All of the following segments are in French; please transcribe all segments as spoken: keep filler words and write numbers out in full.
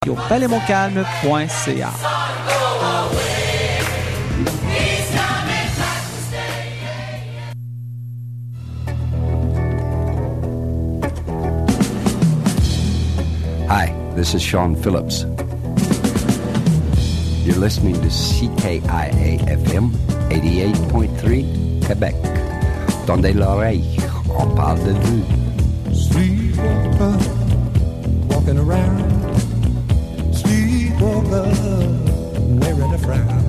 au palais montcalm point c a. Hi, this is Sean Phillips. You're listening to C K I A F M eighty-eight point three Québec. Tendez l'oreille, on parle de vous. Sleepwalker, walking around. Sleepwalker, wearing a frown.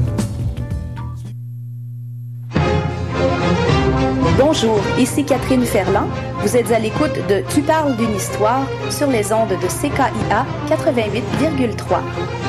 Bonjour, ici Catherine Ferland. Vous êtes à l'écoute de Tu parles d'une histoire sur les ondes de C K I A quatre-vingt-huit virgule trois.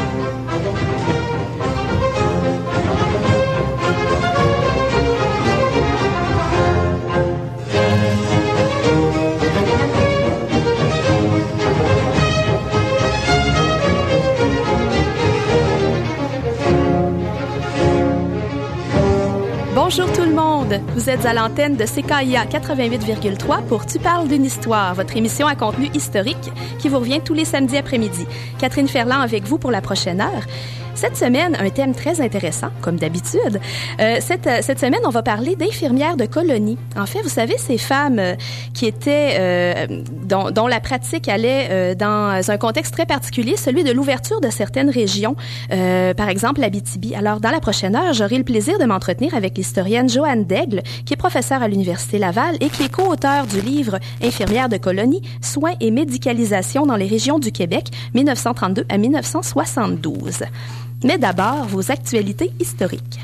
Bonjour tout le monde! Vous êtes à l'antenne de C K I A quatre-vingt-huit virgule trois pour Tu parles d'une histoire, votre émission à contenu historique qui vous revient tous les samedis après-midi. Catherine Ferland avec vous pour la prochaine heure. Cette semaine, un thème très intéressant, comme d'habitude. Euh, cette, cette semaine, on va parler d'infirmières de colonie. En fait, vous savez, ces femmes euh, qui étaient, euh, dont, dont la pratique allait euh, dans un contexte très particulier, celui de l'ouverture de certaines régions, euh, par exemple l'Abitibi. Alors, dans la prochaine heure, j'aurai le plaisir de m'entretenir avec l'historienne Joanne Daigle, qui est professeure à l'Université Laval et qui est co-auteure du livre Infirmières de colonie, soins et médicalisation dans les régions du Québec, dix-neuf cent trente-deux à dix-neuf cent soixante-douze. Mais d'abord, vos actualités historiques.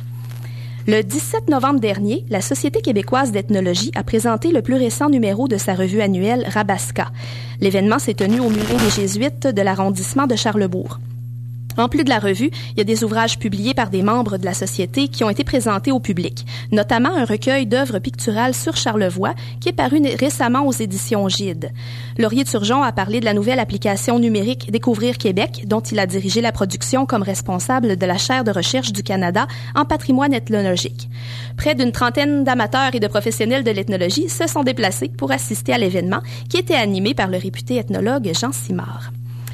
Le dix-sept novembre dernier, la Société québécoise d'ethnologie a présenté le plus récent numéro de sa revue annuelle Rabaska. L'événement s'est tenu au Musée des Jésuites de l'arrondissement de Charlesbourg. En plus de la revue, il y a des ouvrages publiés par des membres de la Société qui ont été présentés au public, notamment un recueil d'œuvres picturales sur Charlevoix qui est paru récemment aux éditions Gide. Laurier Turgeon a parlé de la nouvelle application numérique Découvrir Québec, dont il a dirigé la production comme responsable de la chaire de recherche du Canada en patrimoine ethnologique. Près d'une trentaine d'amateurs et de professionnels de l'ethnologie se sont déplacés pour assister à l'événement qui était animé par le réputé ethnologue Jean Simard.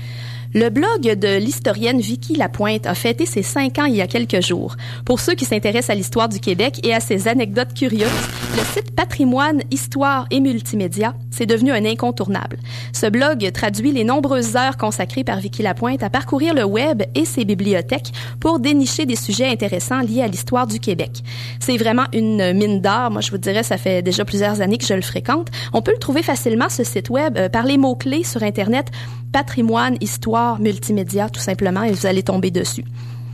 Le blog de l'historienne Vicky Lapointe a fêté ses cinq ans il y a quelques jours. Pour ceux qui s'intéressent à l'histoire du Québec et à ses anecdotes curieuses, le site Patrimoine, Histoire et Multimédia, c'est devenu un incontournable. Ce blog traduit les nombreuses heures consacrées par Vicky Lapointe à parcourir le web et ses bibliothèques pour dénicher des sujets intéressants liés à l'histoire du Québec. C'est vraiment une mine d'or. Moi, je vous dirais, ça fait déjà plusieurs années que je le fréquente. On peut le trouver facilement, ce site web, euh, par les mots-clés sur Internet Patrimoine, Histoire, Multimédia, tout simplement, et vous allez tomber dessus.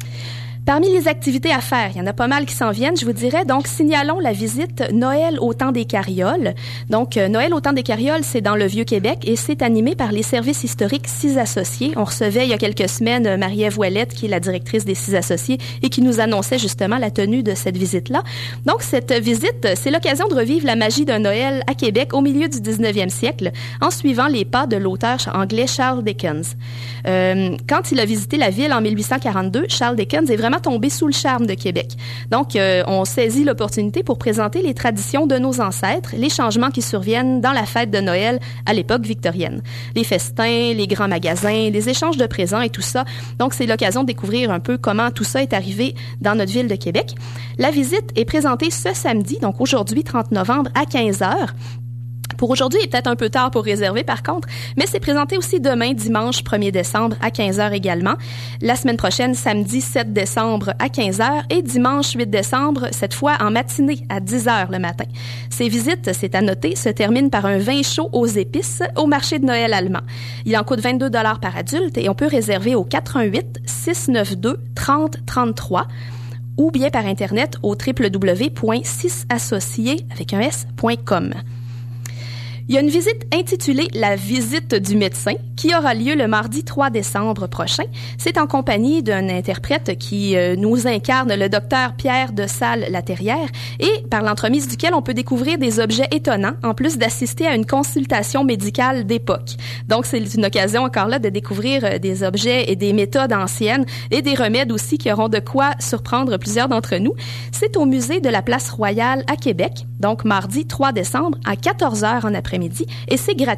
Parmi les activités à faire, il y en a pas mal qui s'en viennent, je vous dirais. Donc, signalons la visite Noël au temps des carrioles. Donc, euh, Noël au temps des carrioles, c'est dans le Vieux-Québec et c'est animé par les services historiques Six Associés. On recevait il y a quelques semaines Marie-Ève Ouellette, qui est la directrice des Six Associés et qui nous annonçait justement la tenue de cette visite-là. Donc, cette visite, c'est l'occasion de revivre la magie d'un Noël à Québec au milieu du dix-neuvième siècle en suivant les pas de l'auteur anglais Charles Dickens. Euh, quand il a visité la ville en mille huit cent quarante-deux, Charles Dickens est vraiment tombé sous le charme de Québec. Donc, euh, on saisit l'opportunité pour présenter les traditions de nos ancêtres, les changements qui surviennent dans la fête de Noël à l'époque victorienne. Les festins, les grands magasins, les échanges de présents et tout ça. Donc, c'est l'occasion de découvrir un peu comment tout ça est arrivé dans notre ville de Québec. La visite est présentée ce samedi, donc aujourd'hui, trente novembre, à quinze heures. Pour aujourd'hui, il est peut-être un peu tard pour réserver par contre, mais c'est présenté aussi demain, dimanche premier décembre à quinze heures également. La semaine prochaine, samedi sept décembre à quinze heures et dimanche huit décembre, cette fois en matinée à dix heures le matin. Ces visites, c'est à noter, se terminent par un vin chaud aux épices au marché de Noël allemand. Il en coûte vingt-deux dollars par adulte et on peut réserver au quatre un huit, six neuf deux, trente trente-trois ou bien par Internet au w w w point six associés avec un s point com. Il y a une visite intitulée « La visite du médecin » qui aura lieu le mardi trois décembre prochain. C'est en compagnie d'un interprète qui euh, nous incarne le docteur Pierre de Salle-Laterrière et par l'entremise duquel on peut découvrir des objets étonnants en plus d'assister à une consultation médicale d'époque. Donc, c'est une occasion encore là de découvrir euh, des objets et des méthodes anciennes et des remèdes aussi qui auront de quoi surprendre plusieurs d'entre nous. C'est au musée de la Place Royale à Québec, donc mardi trois décembre à quatorze heures en après-midi et c'est gratuit.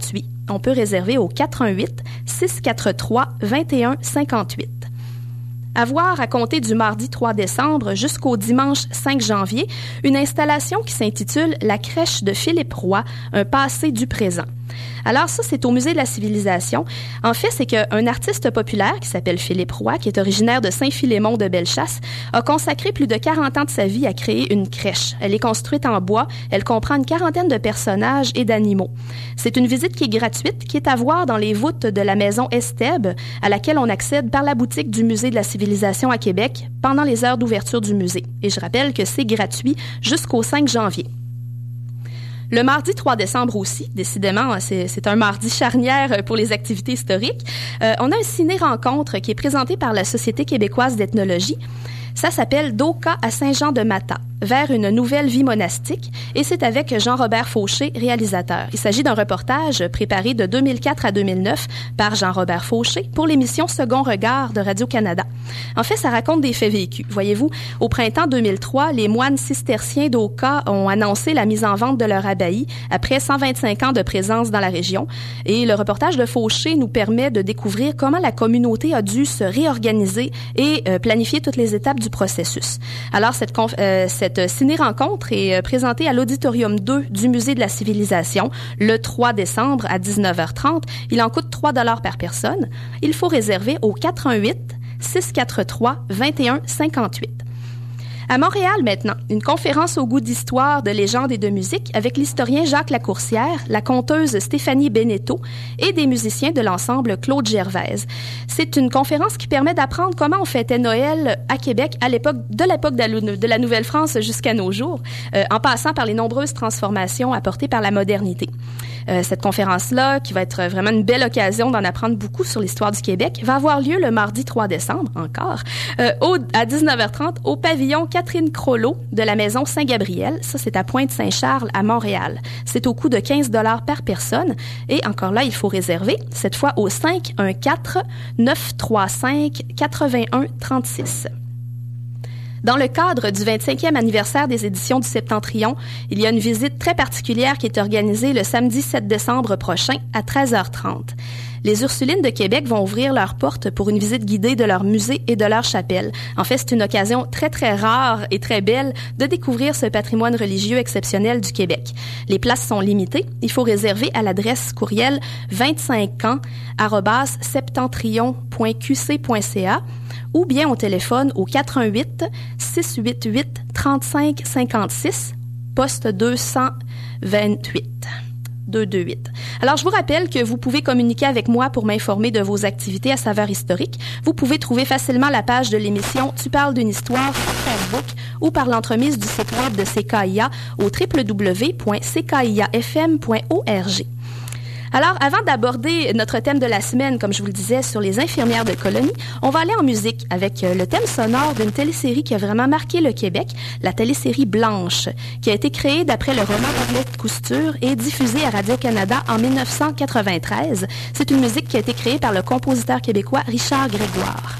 On peut réserver au quatre un huit, six quatre trois, deux un cinq huit. À voir à compter du mardi trois décembre jusqu'au dimanche cinq janvier, une installation qui s'intitule « La crèche de Philippe Roy, un passé du présent ». Alors ça, c'est au Musée de la Civilisation. En fait, c'est qu'un artiste populaire qui s'appelle Philippe Roy, qui est originaire de Saint-Philémon de Bellechasse, a consacré plus de quarante ans de sa vie à créer une crèche. Elle est construite en bois, elle comprend une quarantaine de personnages et d'animaux. C'est une visite qui est gratuite, qui est à voir dans les voûtes de la maison Estèbe, à laquelle on accède par la boutique du Musée de la Civilisation à Québec pendant les heures d'ouverture du musée. Et je rappelle que c'est gratuit jusqu'au cinq janvier. Le mardi trois décembre aussi, décidément, c'est, c'est un mardi charnière pour les activités historiques. Euh, on a un ciné-rencontre qui est présenté par la Société québécoise d'ethnologie. Ça s'appelle « Doka à Saint-Jean-de-Mata, vers une nouvelle vie monastique » et c'est avec Jean-Robert Fauché, réalisateur. Il s'agit d'un reportage préparé de deux mille quatre à deux mille neuf par Jean-Robert Fauché pour l'émission Second Regard de Radio-Canada. En fait, ça raconte des faits vécus. Voyez-vous, au printemps deux mille trois, les moines cisterciens d'Oka ont annoncé la mise en vente de leur abbaye après cent vingt-cinq ans de présence dans la région. Et le reportage de Fauché nous permet de découvrir comment la communauté a dû se réorganiser et euh, planifier toutes les étapes du processus. Alors, cette, conf- euh, cette ciné-rencontre est euh, présentée à l'Auditorium deux du Musée de la Civilisation le trois décembre à dix-neuf heures trente. Il en coûte trois dollars par personne. Il faut réserver au quatre un huit, six quatre trois, deux un cinq huit. À Montréal maintenant, une conférence au goût d'histoire, de légende et de musique avec l'historien Jacques Lacourcière, la conteuse Stéphanie Beneteau et des musiciens de l'ensemble Claude Gervaise. C'est une conférence qui permet d'apprendre comment on fêtait Noël à Québec à l'époque de l'époque de la Nouvelle-France jusqu'à nos jours, euh, en passant par les nombreuses transformations apportées par la modernité. Euh, cette conférence-là, qui va être vraiment une belle occasion d'en apprendre beaucoup sur l'histoire du Québec, va avoir lieu le mardi trois décembre, encore, euh, au, à dix-neuf heures trente au pavillon Catherine Crollo de la maison Saint-Gabriel. Ça, c'est à Pointe-Saint-Charles, à Montréal. C'est au coût de quinze dollars par personne. Et encore là, il faut réserver, cette fois au cinq un quatre, neuf trois cinq, quatre un trois six. Dans le cadre du vingt-cinquième anniversaire des éditions du Septentrion, il y a une visite très particulière qui est organisée le samedi sept décembre prochain à treize heures trente. Les Ursulines de Québec vont ouvrir leurs portes pour une visite guidée de leur musée et de leur chapelle. En fait, c'est une occasion très, très rare et très belle de découvrir ce patrimoine religieux exceptionnel du Québec. Les places sont limitées. Il faut réserver à l'adresse courriel vingt-cinq ans arobase septentrion point q c point c a ou bien au téléphone au quatre un huit, six huit huit, trente-cinq cinquante-six, poste deux cent vingt-huit. deux deux huit. Alors, je vous rappelle que vous pouvez communiquer avec moi pour m'informer de vos activités à saveur historique. Vous pouvez trouver facilement la page de l'émission Tu parles d'une histoire sur Facebook ou par l'entremise du site web de C K I A au w w w point c k i a f m point org. Alors, avant d'aborder notre thème de la semaine, comme je vous le disais, sur les infirmières de colonie, on va aller en musique avec le thème sonore d'une télésérie qui a vraiment marqué le Québec, la télésérie Blanche, qui a été créée d'après le roman d'Arlette Cousture et diffusée à Radio-Canada en dix-neuf cent quatre-vingt-treize. C'est une musique qui a été créée par le compositeur québécois Richard Grégoire.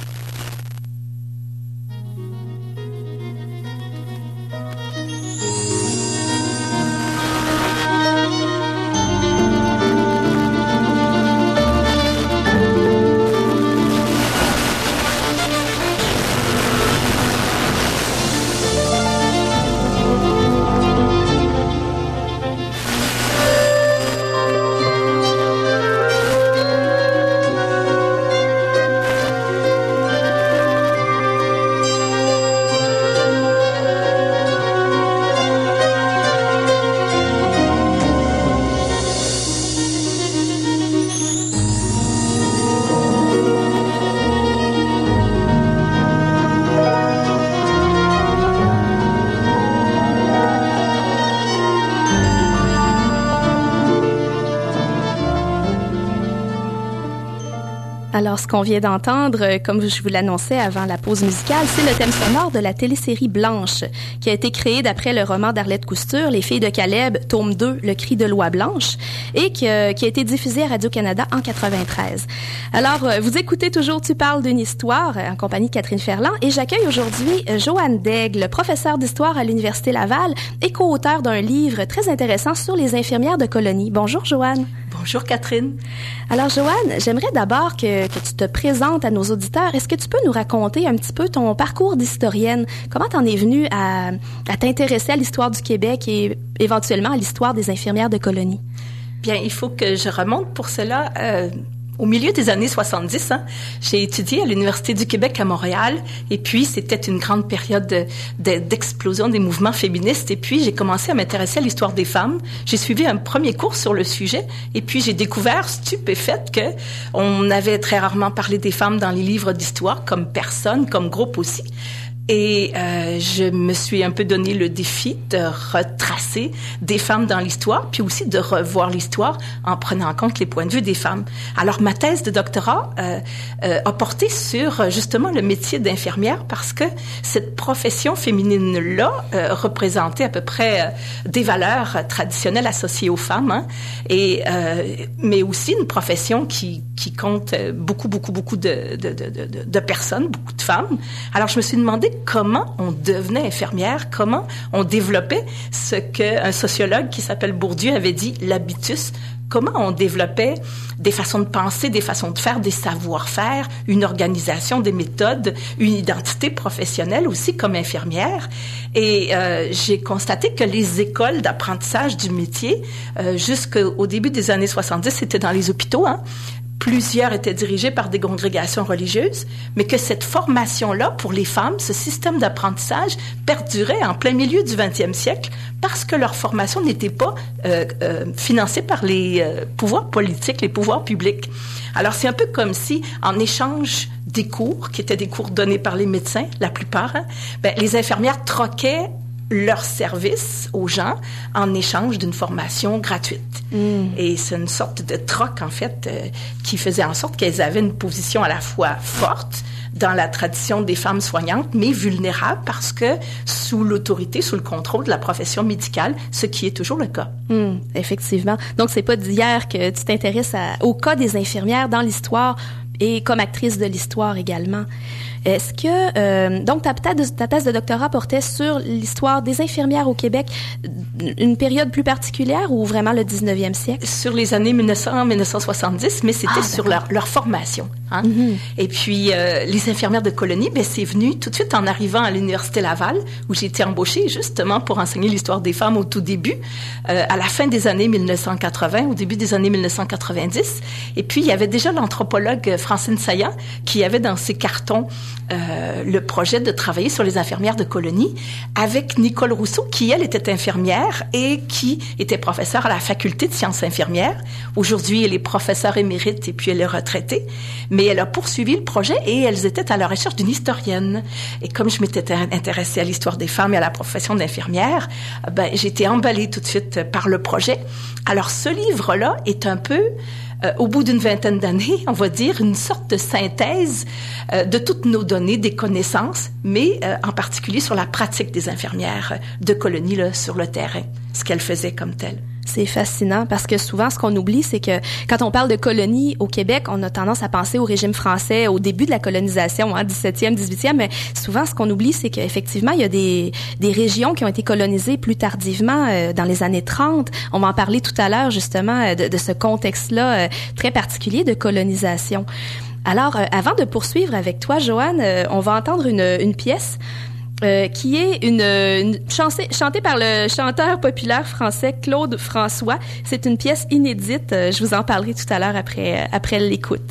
Alors, ce qu'on vient d'entendre, comme je vous l'annonçais avant la pause musicale, c'est le thème sonore de la télésérie Blanche, qui a été créée d'après le roman d'Arlette Cousture, Les filles de Caleb, tome deux, Le cri de l'oie blanche, et qui, euh, qui a été diffusée à Radio-Canada en quatre-vingt-treize. Alors, euh, vous écoutez toujours Tu parles d'une histoire, en compagnie de Catherine Ferland, et j'accueille aujourd'hui euh, Joanne Daigle, professeure d'histoire à l'Université Laval et co-auteure d'un livre très intéressant sur les infirmières de colonie. Bonjour, Joanne. Bonjour Catherine. Alors Joanne, j'aimerais d'abord que, que tu te présentes à nos auditeurs. Est-ce que tu peux nous raconter un petit peu ton parcours d'historienne? Comment t'en es venue à, à t'intéresser à l'histoire du Québec et éventuellement à l'histoire des infirmières de colonie? Bien, il faut que je remonte pour cela... Euh Au milieu des années soixante-dix, hein, j'ai étudié à l'Université du Québec à Montréal, et puis c'était une grande période de, de, d'explosion des mouvements féministes, et puis j'ai commencé à m'intéresser à l'histoire des femmes. J'ai suivi un premier cours sur le sujet, et puis j'ai découvert, stupéfaite, que on avait très rarement parlé des femmes dans les livres d'histoire, comme personne, comme groupe aussi. Et euh, je me suis un peu donné le défi de retracer des femmes dans l'histoire, puis aussi de revoir l'histoire en prenant en compte les points de vue des femmes. Alors, ma thèse de doctorat euh, euh, a porté sur justement le métier d'infirmière, parce que cette profession féminine-là euh, représentait à peu près euh, des valeurs traditionnelles associées aux femmes, hein, et euh, mais aussi une profession qui qui compte beaucoup, beaucoup, beaucoup de, de, de, de, de personnes, beaucoup de femmes. Alors, je me suis demandé comment on devenait infirmière, comment on développait ce qu'un sociologue qui s'appelle Bourdieu avait dit, l'habitus, comment on développait des façons de penser, des façons de faire, des savoir-faire, une organisation, des méthodes, une identité professionnelle aussi comme infirmière. Et euh, j'ai constaté que les écoles d'apprentissage du métier, euh, jusqu'au début des années soixante-dix, c'était dans les hôpitaux, hein. Plusieurs étaient dirigés par des congrégations religieuses, mais que cette formation-là, pour les femmes, ce système d'apprentissage perdurait en plein milieu du vingtième siècle parce que leur formation n'était pas euh, euh, financée par les euh, pouvoirs politiques, les pouvoirs publics. Alors, c'est un peu comme si, en échange des cours, qui étaient des cours donnés par les médecins, la plupart, hein, ben, les infirmières troquaient leur service aux gens en échange d'une formation gratuite. Mm. Et c'est une sorte de troc, en fait, euh, qui faisait en sorte qu'elles avaient une position à la fois forte dans la tradition des femmes soignantes, mais vulnérables parce que sous l'autorité, sous le contrôle de la profession médicale, ce qui est toujours le cas. Mm, effectivement. Donc, c'est pas d'hier que tu t'intéresses à, au cas des infirmières dans l'histoire et comme actrice de l'histoire également. Est-ce que, euh, donc, ta, ta, ta thèse de doctorat portait sur l'histoire des infirmières au Québec, une période plus particulière ou vraiment le dix-neuvième siècle? Sur les années mille neuf cents à mille neuf cent soixante-dix, mais c'était ah, sur leur, leur formation. Hein? Mm-hmm. Et puis, euh, les infirmières de colonie, ben, c'est venu tout de suite en arrivant à l'Université Laval, où j'ai été embauchée justement pour enseigner l'histoire des femmes au tout début, euh, à la fin des années mille neuf cent quatre-vingts, au début des années mille neuf cent quatre-vingt-dix. Et puis, il y avait déjà l'anthropologue Francine Saillant qui avait dans ses cartons Euh, le projet de travailler sur les infirmières de colonie avec Nicole Rousseau, qui, elle, était infirmière et qui était professeure à la faculté de sciences infirmières. Aujourd'hui, elle est professeure émérite et puis elle est retraitée. Mais elle a poursuivi le projet et elles étaient à la recherche d'une historienne. Et comme je m'étais intéressée à l'histoire des femmes et à la profession d'infirmière, ben, j'ai été emballée tout de suite par le projet. Alors, ce livre-là est un peu... Euh, au bout d'une vingtaine d'années, on va dire, une sorte de synthèse euh, de toutes nos données, des connaissances, mais euh, en particulier sur la pratique des infirmières de colonie là, sur le terrain, ce qu'elles faisaient comme telles. C'est fascinant parce que souvent, ce qu'on oublie, c'est que quand on parle de colonie au Québec, on a tendance à penser au régime français au début de la colonisation, hein, dix-septième, dix-huitième, mais souvent, ce qu'on oublie, c'est qu'effectivement, il y a des, des régions qui ont été colonisées plus tardivement, euh, dans les années trente. On va en parler tout à l'heure, justement, de, de ce contexte-là euh, très particulier de colonisation. Alors, euh, avant de poursuivre avec toi, Joanne, euh, on va entendre une, une pièce Euh, qui est une, une chansée, chantée par le chanteur populaire français Claude François. C'est une pièce inédite. Euh, je vous en parlerai tout à l'heure après, après l'écoute.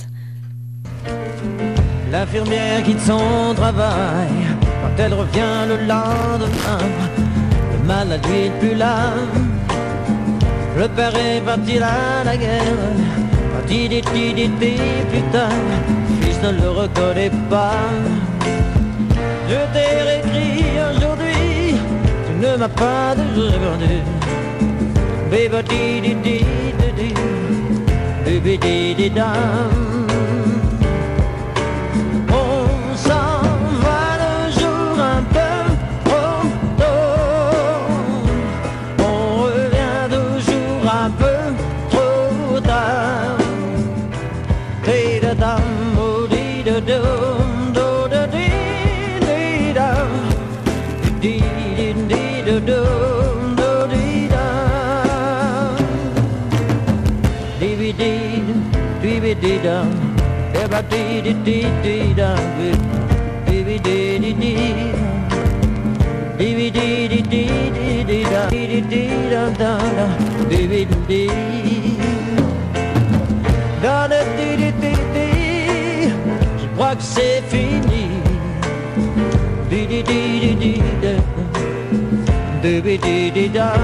L'infirmière quitte son travail quand elle revient le lendemain. Le mal à lui est plus là. Le père est parti à la guerre. Quand il était, il était plus tard. Le fils ne le reconnaît pas. Je t'ai réécrit aujourd'hui, tu ne m'as pas répondu. Baby di di di di baby di di dam. On s'en va le jour un peu trop tôt. On revient toujours un peu trop tard. Di da dam, oh di da do. Do do do dee da, dee dee dee dee dee da dee dee dee dee dee dee dee dee dee dee da dee dee da da da dee dee dee da da dee dee dee dee. Je crois que c'est fini. Dee dee dee dee dee da dee dee dee dee da.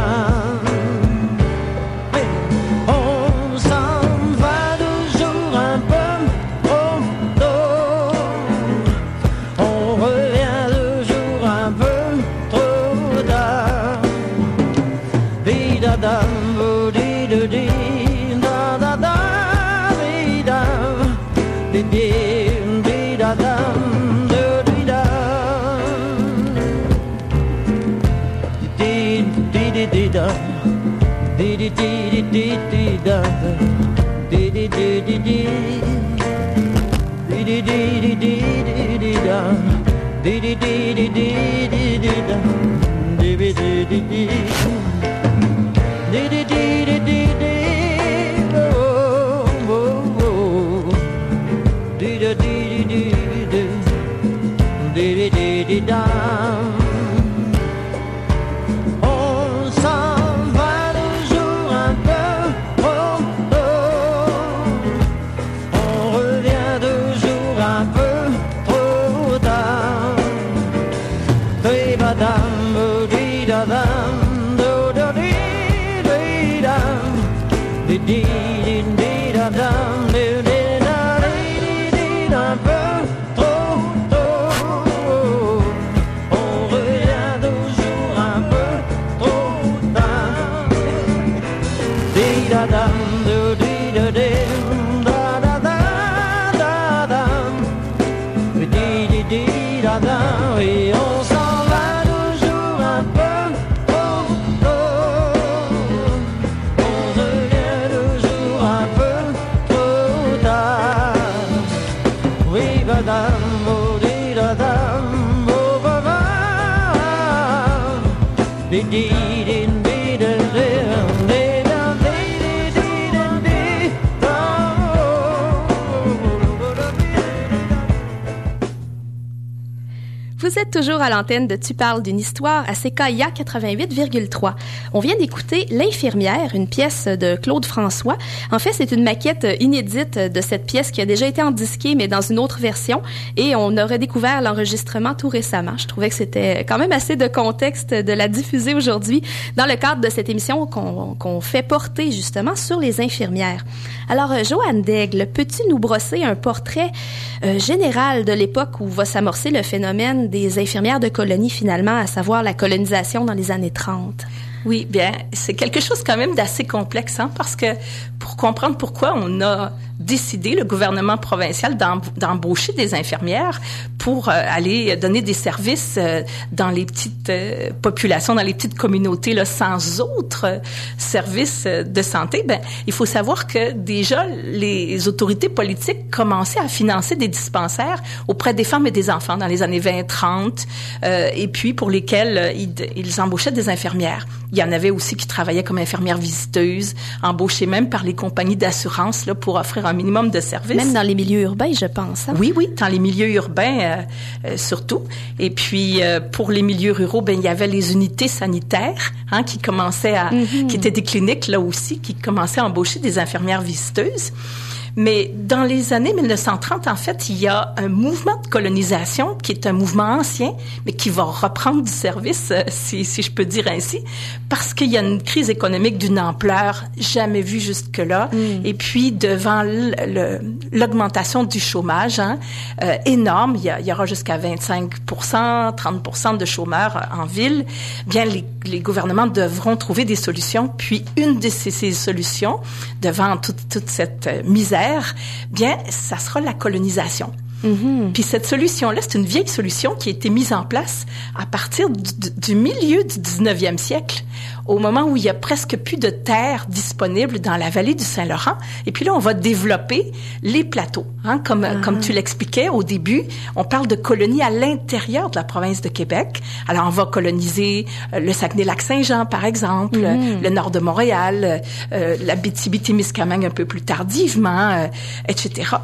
Vous êtes toujours à l'antenne de Tu parles d'une histoire à C K I A quatre-vingt-huit virgule trois. On vient d'écouter L'infirmière, une pièce de Claude François. En fait, c'est une maquette inédite de cette pièce qui a déjà été endisquée, mais dans une autre version. Et on a redécouvert l'enregistrement tout récemment. Je trouvais que c'était quand même assez de contexte de la diffuser aujourd'hui dans le cadre de cette émission qu'on, qu'on fait porter justement sur les infirmières. Alors, Joanne Daigle, peux-tu nous brosser un portrait euh, général de l'époque où va s'amorcer le phénomène des infirmières de colonie finalement, à savoir la colonisation dans les années trente? Oui, bien, c'est quelque chose quand même d'assez complexe, hein, parce que pour comprendre pourquoi on a décidé, le gouvernement provincial, d'embaucher des infirmières pour euh, aller donner des services euh, dans les petites euh, populations, dans les petites communautés, là, sans autres euh, services euh, de santé, ben, il faut savoir que déjà, les autorités politiques commençaient à financer des dispensaires auprès des femmes et des enfants dans les années vingt trente, euh, et puis pour lesquels euh, ils, ils embauchaient des infirmières. Il y en avait aussi qui travaillaient comme infirmières visiteuses, embauchées même par les compagnies d'assurance là, pour offrir un minimum de services. Même dans les milieux urbains, je pense. Hein? Oui, oui, dans les milieux urbains euh, euh, surtout. Et puis, euh, pour les milieux ruraux, ben il y avait les unités sanitaires hein, qui commençaient à... Mm-hmm. qui étaient des cliniques, là aussi, qui commençaient à embaucher des infirmières visiteuses. Mais dans les années mille neuf cent trente, en fait, il y a un mouvement de colonisation qui est un mouvement ancien, mais qui va reprendre du service, euh, si, si je peux dire ainsi, parce qu'il y a une crise économique d'une ampleur jamais vue jusque-là. Mm. Et puis, devant le, le, l'augmentation du chômage hein, euh, énorme, il y, a, il y aura jusqu'à vingt-cinq pour cent, trente pour cent de chômeurs en ville, bien les, les gouvernements devront trouver des solutions. Puis, une de ces, ces solutions, devant toute, toute cette euh, misère, bien, ça sera la colonisation. Mm-hmm. Puis cette solution-là, c'est une vieille solution qui a été mise en place à partir du, du milieu du dix-neuvième siècle, au moment où il y a presque plus de terre disponible dans la vallée du Saint-Laurent. Et puis là, on va développer les plateaux. Hein, comme, ah. comme tu l'expliquais au début, on parle de colonies à l'intérieur de la province de Québec. Alors, on va coloniser euh, le Saguenay-Lac-Saint-Jean, par exemple, mm-hmm. le nord de Montréal, euh, l'Abitibi-Témiscamingue un peu plus tardivement, euh, et cetera.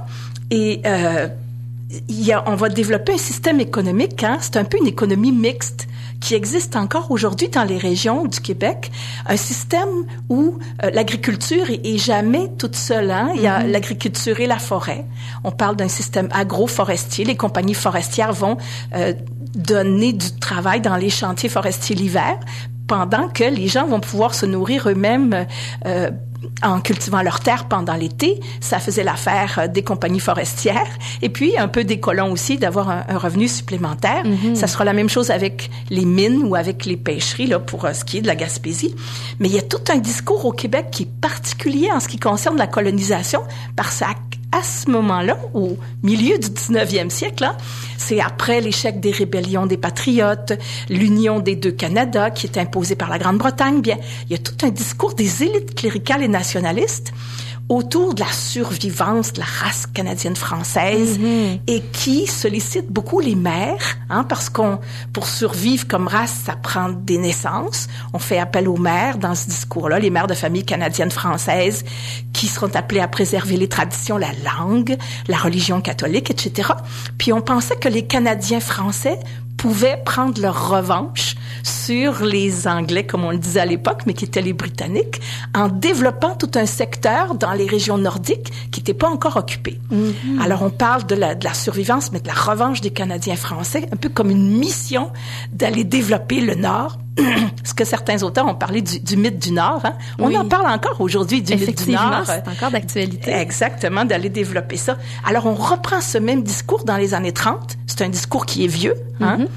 Et euh, il y a, on va développer un système économique, hein, c'est un peu une économie mixte qui existe encore aujourd'hui dans les régions du Québec, un système où euh, l'agriculture est, est jamais toute seule. Hein? Il y a mm-hmm. l'agriculture et la forêt. On parle d'un système agroforestier. Les compagnies forestières vont euh, donner du travail dans les chantiers forestiers l'hiver, pendant que les gens vont pouvoir se nourrir eux-mêmes euh, en cultivant leurs terres pendant l'été. Ça faisait l'affaire des compagnies forestières. Et puis, un peu des colons aussi, d'avoir un, un revenu supplémentaire. Mm-hmm. Ça sera la même chose avec les mines ou avec les pêcheries, là, pour euh, ce qui est de la Gaspésie. Mais il y a tout un discours au Québec qui est particulier en ce qui concerne la colonisation, parce qu'à à ce moment-là, au milieu du dix-neuvième siècle, hein, c'est après l'échec des rébellions des Patriotes, l'union des deux Canada qui est imposée par la Grande-Bretagne, bien, il y a tout un discours des élites cléricales et nationalistes autour de la survivance de la race canadienne-française mm-hmm. et qui sollicite beaucoup les mères, hein, parce qu'on, pour survivre comme race, ça prend des naissances. On fait appel aux mères dans ce discours-là, les mères de famille canadiennes-françaises qui seront appelées à préserver les traditions, la langue, la religion catholique, et cetera. Puis on pensait que les Canadiens français pouvaient prendre leur revanche sur les Anglais, comme on le disait à l'époque, mais qui étaient les Britanniques, en développant tout un secteur dans les régions nordiques qui n'étaient pas encore occupées. Mm-hmm. Alors, on parle de la, de la survivance, mais de la revanche des Canadiens français, un peu comme une mission d'aller développer le Nord. Ce que certains auteurs ont parlé du, du mythe du Nord. Hein? On oui. en parle encore aujourd'hui du mythe du Nord. C'est encore d'actualité. Exactement, d'aller développer ça. Alors, on reprend ce même discours dans les années trente. C'est un discours qui est vieux, hein? Mm-hmm.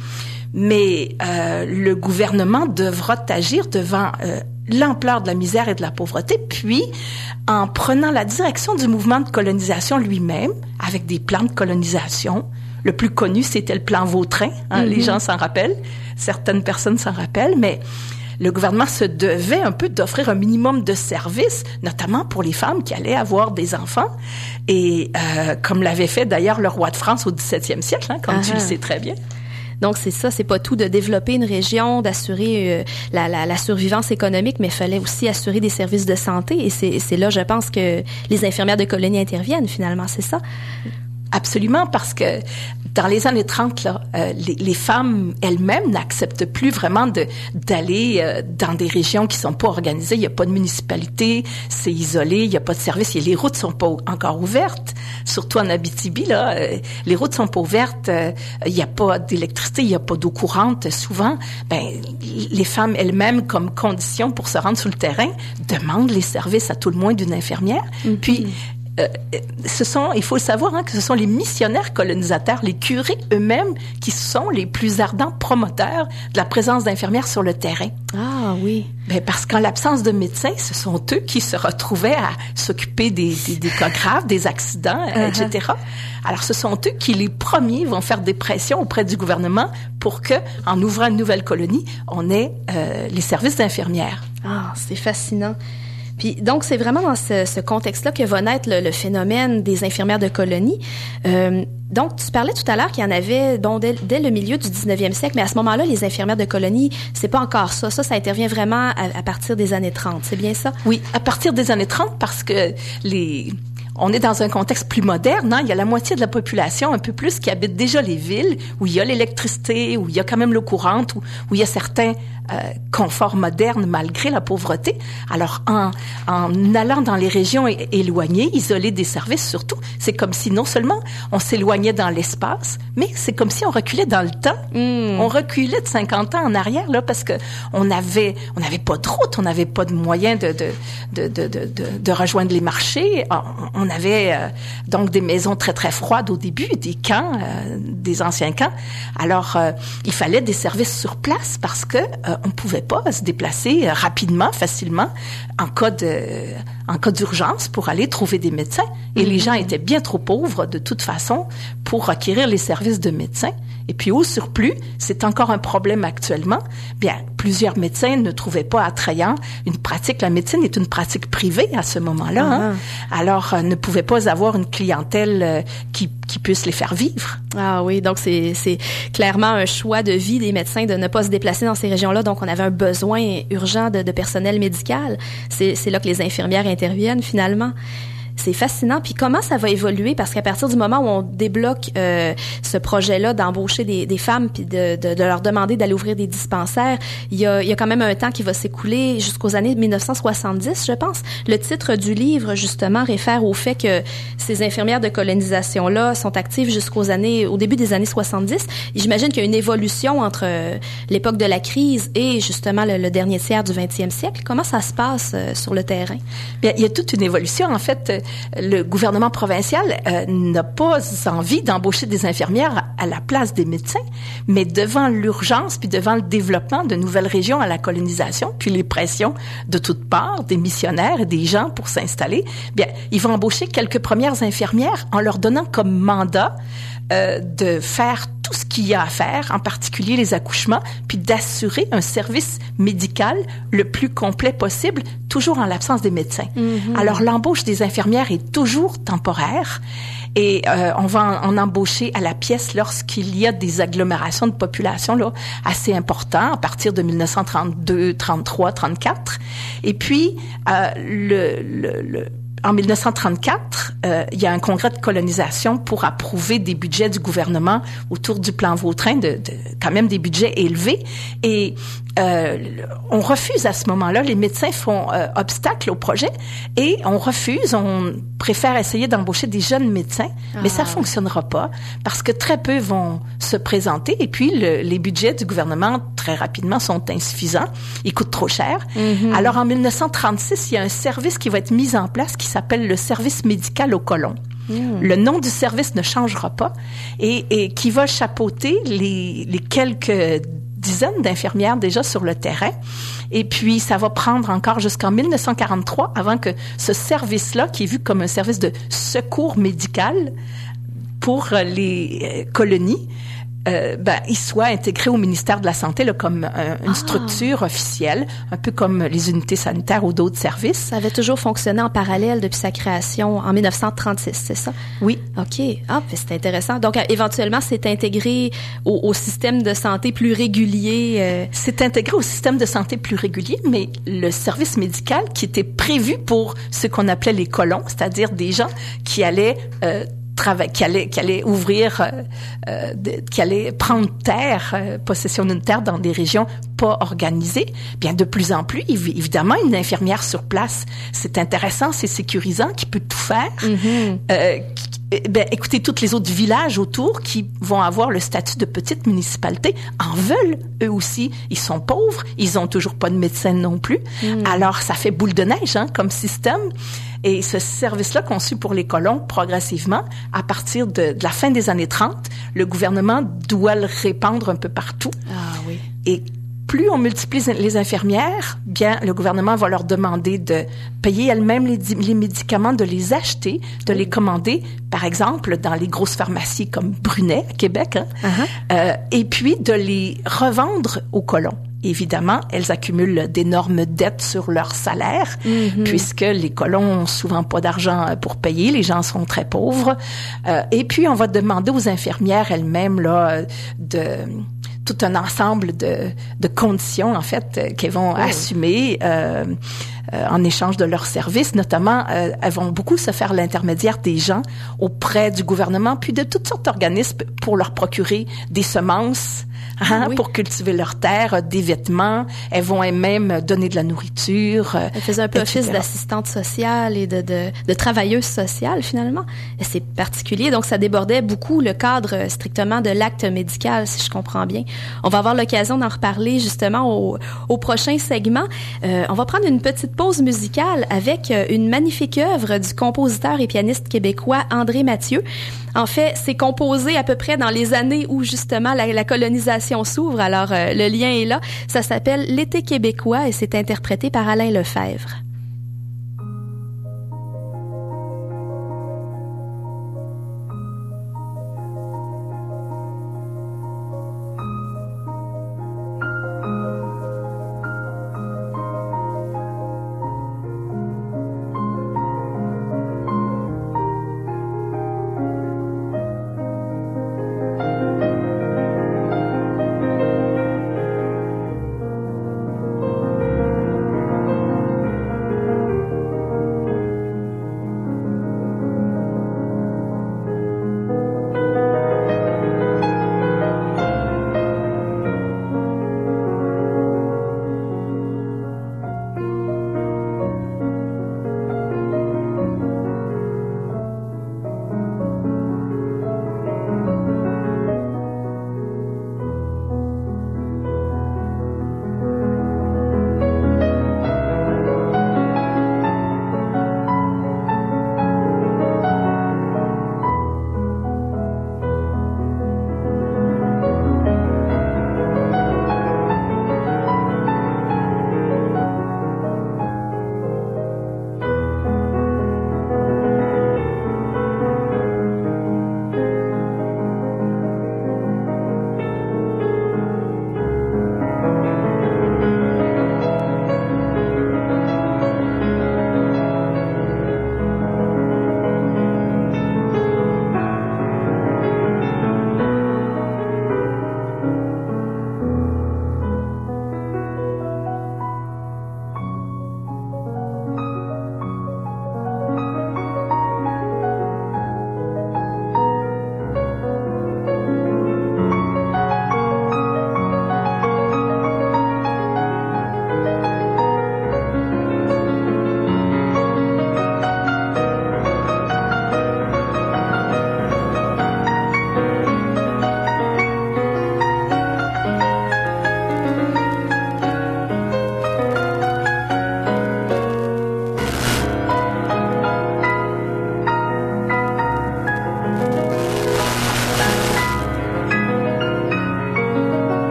Mais euh, le gouvernement devra agir devant euh, l'ampleur de la misère et de la pauvreté, puis en prenant la direction du mouvement de colonisation lui-même, avec des plans de colonisation. Le plus connu, c'était le plan Vautrin. Hein, mm-hmm. Les gens s'en rappellent. Certaines personnes s'en rappellent, mais le gouvernement se devait un peu d'offrir un minimum de services, notamment pour les femmes qui allaient avoir des enfants. Et euh, comme l'avait fait d'ailleurs le roi de France au dix-septième siècle, hein, comme uh-huh. tu le sais très bien. Donc, c'est ça, c'est pas tout de développer une région, d'assurer euh, la, la, la survivance économique, mais il fallait aussi assurer des services de santé. Et c'est, c'est là, je pense, que les infirmières de colonie interviennent, finalement, c'est ça? Absolument, parce que dans les années trente, là, euh, les, les femmes elles-mêmes n'acceptent plus vraiment de d'aller euh, dans des régions qui sont pas organisées. Il y a pas de municipalité, c'est isolé, il y a pas de service, et les routes sont pas encore ouvertes. Surtout en Abitibi, là, euh, les routes sont pas ouvertes. Euh, il y a pas d'électricité, il y a pas d'eau courante. Souvent, ben les femmes elles-mêmes, comme condition pour se rendre sur le terrain, demandent les services à tout le moins d'une infirmière. Mm-hmm. Puis Euh, ce sont, il faut le savoir, hein, que ce sont les missionnaires colonisateurs, les curés eux-mêmes, qui sont les plus ardents promoteurs de la présence d'infirmières sur le terrain. Ah oui. Ben parce qu'en l'absence de médecins, ce sont eux qui se retrouvaient à s'occuper des, des, des cas graves, des accidents, uh-huh. et cetera. Alors, ce sont eux qui, les premiers, vont faire des pressions auprès du gouvernement pour que, en ouvrant une nouvelle colonie, on ait euh, les services d'infirmières. Ah, c'est fascinant. Puis donc, c'est vraiment dans ce, ce contexte-là que va naître le, le phénomène des infirmières de colonie. Euh, donc, tu parlais tout à l'heure qu'il y en avait bon, dès, dès le milieu du dix-neuvième siècle, mais à ce moment-là, les infirmières de colonie, c'est pas encore ça. Ça, ça intervient vraiment à, à partir des années trente. C'est bien ça? Oui, à partir des années trente, parce que les... on est dans un contexte plus moderne, hein? Il y a la moitié de la population, un peu plus, qui habite déjà les villes, où il y a l'électricité, où il y a quand même l'eau courante, où, où il y a certains euh, conforts modernes malgré la pauvreté. Alors, en, en allant dans les régions é- éloignées, isolées des services surtout, c'est comme si non seulement on s'éloignait dans l'espace, mais c'est comme si on reculait dans le temps. Mmh. On reculait de cinquante ans en arrière, là, parce que on avait, on n'avait pas de route, on n'avait pas de moyens de, de, de, de, de, de, de rejoindre les marchés. On, on avait euh, donc des maisons très, très froides au début, des camps, euh, des anciens camps. Alors, euh, il fallait des services sur place parce que euh, on pouvait pas se déplacer euh, rapidement, facilement, en cas de, en cas d'urgence pour aller trouver des médecins. Et mmh. les gens étaient bien trop pauvres, de toute façon, pour acquérir les services de médecins. Et puis, au surplus, c'est encore un problème actuellement. Bien, plusieurs médecins ne trouvaient pas attrayant une pratique. La médecine est une pratique privée à ce moment-là. Uh-huh. Hein? Alors, euh, ne pouvaient pas avoir une clientèle euh, qui, qui puisse les faire vivre. Ah oui, donc c'est, c'est clairement un choix de vie des médecins de ne pas se déplacer dans ces régions-là. Donc, on avait un besoin urgent de, de personnel médical. C'est, c'est là que les infirmières interviennent, finalement. C'est fascinant. Puis comment ça va évoluer? Parce qu'à partir du moment où on débloque euh, ce projet-là d'embaucher des, des femmes puis de, de, de leur demander d'aller ouvrir des dispensaires, il y a, il y a quand même un temps qui va s'écouler jusqu'aux années dix-neuf cent soixante-dix, je pense. Le titre du livre, justement, réfère au fait que ces infirmières de colonisation-là sont actives jusqu'aux années, au début des années soixante-dix. Et j'imagine qu'il y a une évolution entre euh, l'époque de la crise et justement le, le dernier tiers du vingtième siècle. Comment ça se passe euh, sur le terrain? Bien, il y a toute une évolution. En fait, le gouvernement provincial euh, n'a pas envie d'embaucher des infirmières à la place des médecins, mais devant l'urgence puis devant le développement de nouvelles régions à la colonisation, puis les pressions de toutes parts, des missionnaires et des gens pour s'installer, bien, ils vont embaucher quelques premières infirmières en leur donnant comme mandat euh, de faire tout ce qu'il y a à faire, en particulier les accouchements, puis d'assurer un service médical le plus complet possible, toujours en l'absence des médecins. Mm-hmm. Alors, l'embauche des infirmières est toujours temporaire et euh, on va en, en embaucher à la pièce lorsqu'il y a des agglomérations de population là assez importantes, à partir de dix-neuf cent trente-deux, trente-trois, trente-quatre. Et puis, euh, le... le, le En dix-neuf cent trente-quatre, euh, il y a un congrès de colonisation pour approuver des budgets du gouvernement autour du plan Vautrin, de, de quand même des budgets élevés. Et euh, on refuse à ce moment-là. Les médecins font euh, obstacle au projet et on refuse. On préfère essayer d'embaucher des jeunes médecins, ah. mais ça fonctionnera pas parce que très peu vont se présenter. Et puis, le, les budgets du gouvernement, très rapidement, sont insuffisants. Ils coûtent trop cher. Mm-hmm. Alors, en dix-neuf cent trente-six, il y a un service qui va être mis en place qui s'appelle le service médical aux colons. Mmh. Le nom du service ne changera pas et, et qui va chapeauter les, les quelques dizaines d'infirmières déjà sur le terrain. Et puis, ça va prendre encore jusqu'en dix-neuf cent quarante-trois avant que ce service-là, qui est vu comme un service de secours médical pour les colonies, Euh, ben, il soit intégré au ministère de la Santé là, comme un, une ah. structure officielle, un peu comme les unités sanitaires ou d'autres services. Ça avait toujours fonctionné en parallèle depuis sa création en dix-neuf cent trente-six, c'est ça? Oui. OK. Ah, ben, c'est intéressant. Donc, éventuellement, c'est intégré au, au système de santé plus régulier. Euh... C'est intégré au système de santé plus régulier, mais le service médical qui était prévu pour ce qu'on appelait les colons, c'est-à-dire des gens qui allaient euh, Travail, qui allait, qui allait ouvrir, euh, euh, de, qui allait prendre terre, euh, possession d'une terre dans des régions pas organisées. Bien, de plus en plus, évidemment, une infirmière sur place, c'est intéressant, c'est sécurisant, qui peut tout faire. Mm-hmm. Euh, qui, ben, écoutez, tous les autres villages autour qui vont avoir le statut de petite municipalité en veulent, eux aussi. Ils sont pauvres, ils ont toujours pas de médecin non plus. Mm. Alors, ça fait boule de neige, hein, comme système. Et ce service-là, conçu pour les colons, progressivement, à partir de, de la fin des années trente, le gouvernement doit le répandre un peu partout. Ah oui. Et plus on multiplie les infirmières, bien, le gouvernement va leur demander de payer elles-mêmes les, les médicaments, de les acheter, de les commander, par exemple, dans les grosses pharmacies comme Brunet, à Québec, hein, uh-huh. euh, et puis de les revendre aux colons. Évidemment, elles accumulent d'énormes dettes sur leur salaire, mm-hmm. puisque les colons ont souvent pas d'argent pour payer, les gens sont très pauvres. Euh, et puis, on va demander aux infirmières elles-mêmes là de tout un ensemble de, de conditions, en fait, qu'elles vont oh. assumer euh, euh, en échange de leurs services. Notamment, euh, elles vont beaucoup se faire l'intermédiaire des gens auprès du gouvernement, puis de toutes sortes d'organismes pour leur procurer des semences, Hein, oui. pour cultiver leur terre, des vêtements. Elles vont même donner de la nourriture. Elles faisaient un peu office d'assistante sociale et de, de, de travailleuse sociale, finalement. Et c'est particulier. Donc, ça débordait beaucoup le cadre strictement de l'acte médical, si je comprends bien. On va avoir l'occasion d'en reparler, justement, au, au prochain segment. Euh, on va prendre une petite pause musicale avec une magnifique œuvre du compositeur et pianiste québécois André Mathieu. En fait, c'est composé à peu près dans les années où, justement, la, la colonisation s'ouvre. Alors, euh, le lien est là. Ça s'appelle « L'été québécois » et c'est interprété par Alain Lefebvre.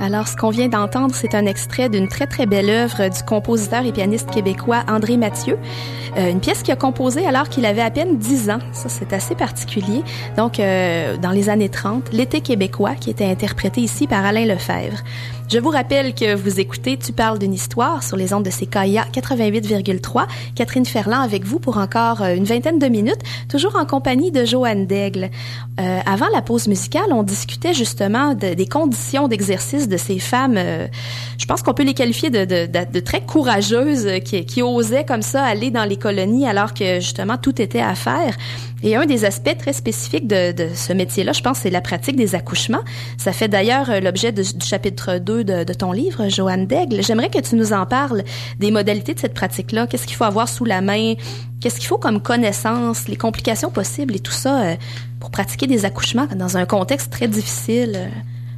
Alors, ce qu'on vient d'entendre, c'est un extrait d'une très, très belle œuvre du compositeur et pianiste québécois André Mathieu. Euh, une pièce qu'il a composée alors qu'il avait à peine dix ans. Ça, c'est assez particulier. Donc, euh, dans les années trente, L'été québécois, qui était interprété ici par Alain Lefebvre. Je vous rappelle que vous écoutez Tu parles d'une histoire sur les ondes de C K I A quatre-vingt-huit virgule trois. Catherine Ferland avec vous pour encore une vingtaine de minutes, toujours en compagnie de Joanne Daigle. Euh, avant la pause musicale, on discutait justement de, des conditions d'exercice de ces femmes. Euh, je pense qu'on peut les qualifier de, de, de, de très courageuses, qui, qui osaient comme ça aller dans les colonies alors que justement tout était à faire. Et un des aspects très spécifiques de, de ce métier-là, je pense, c'est la pratique des accouchements. Ça fait d'ailleurs l'objet de, du chapitre deux de, de ton livre, Joanne Daigle. J'aimerais que tu nous en parles des modalités de cette pratique-là. Qu'est-ce qu'il faut avoir sous la main? Qu'est-ce qu'il faut comme connaissance? Les complications possibles et tout ça euh, pour pratiquer des accouchements dans un contexte très difficile. Euh.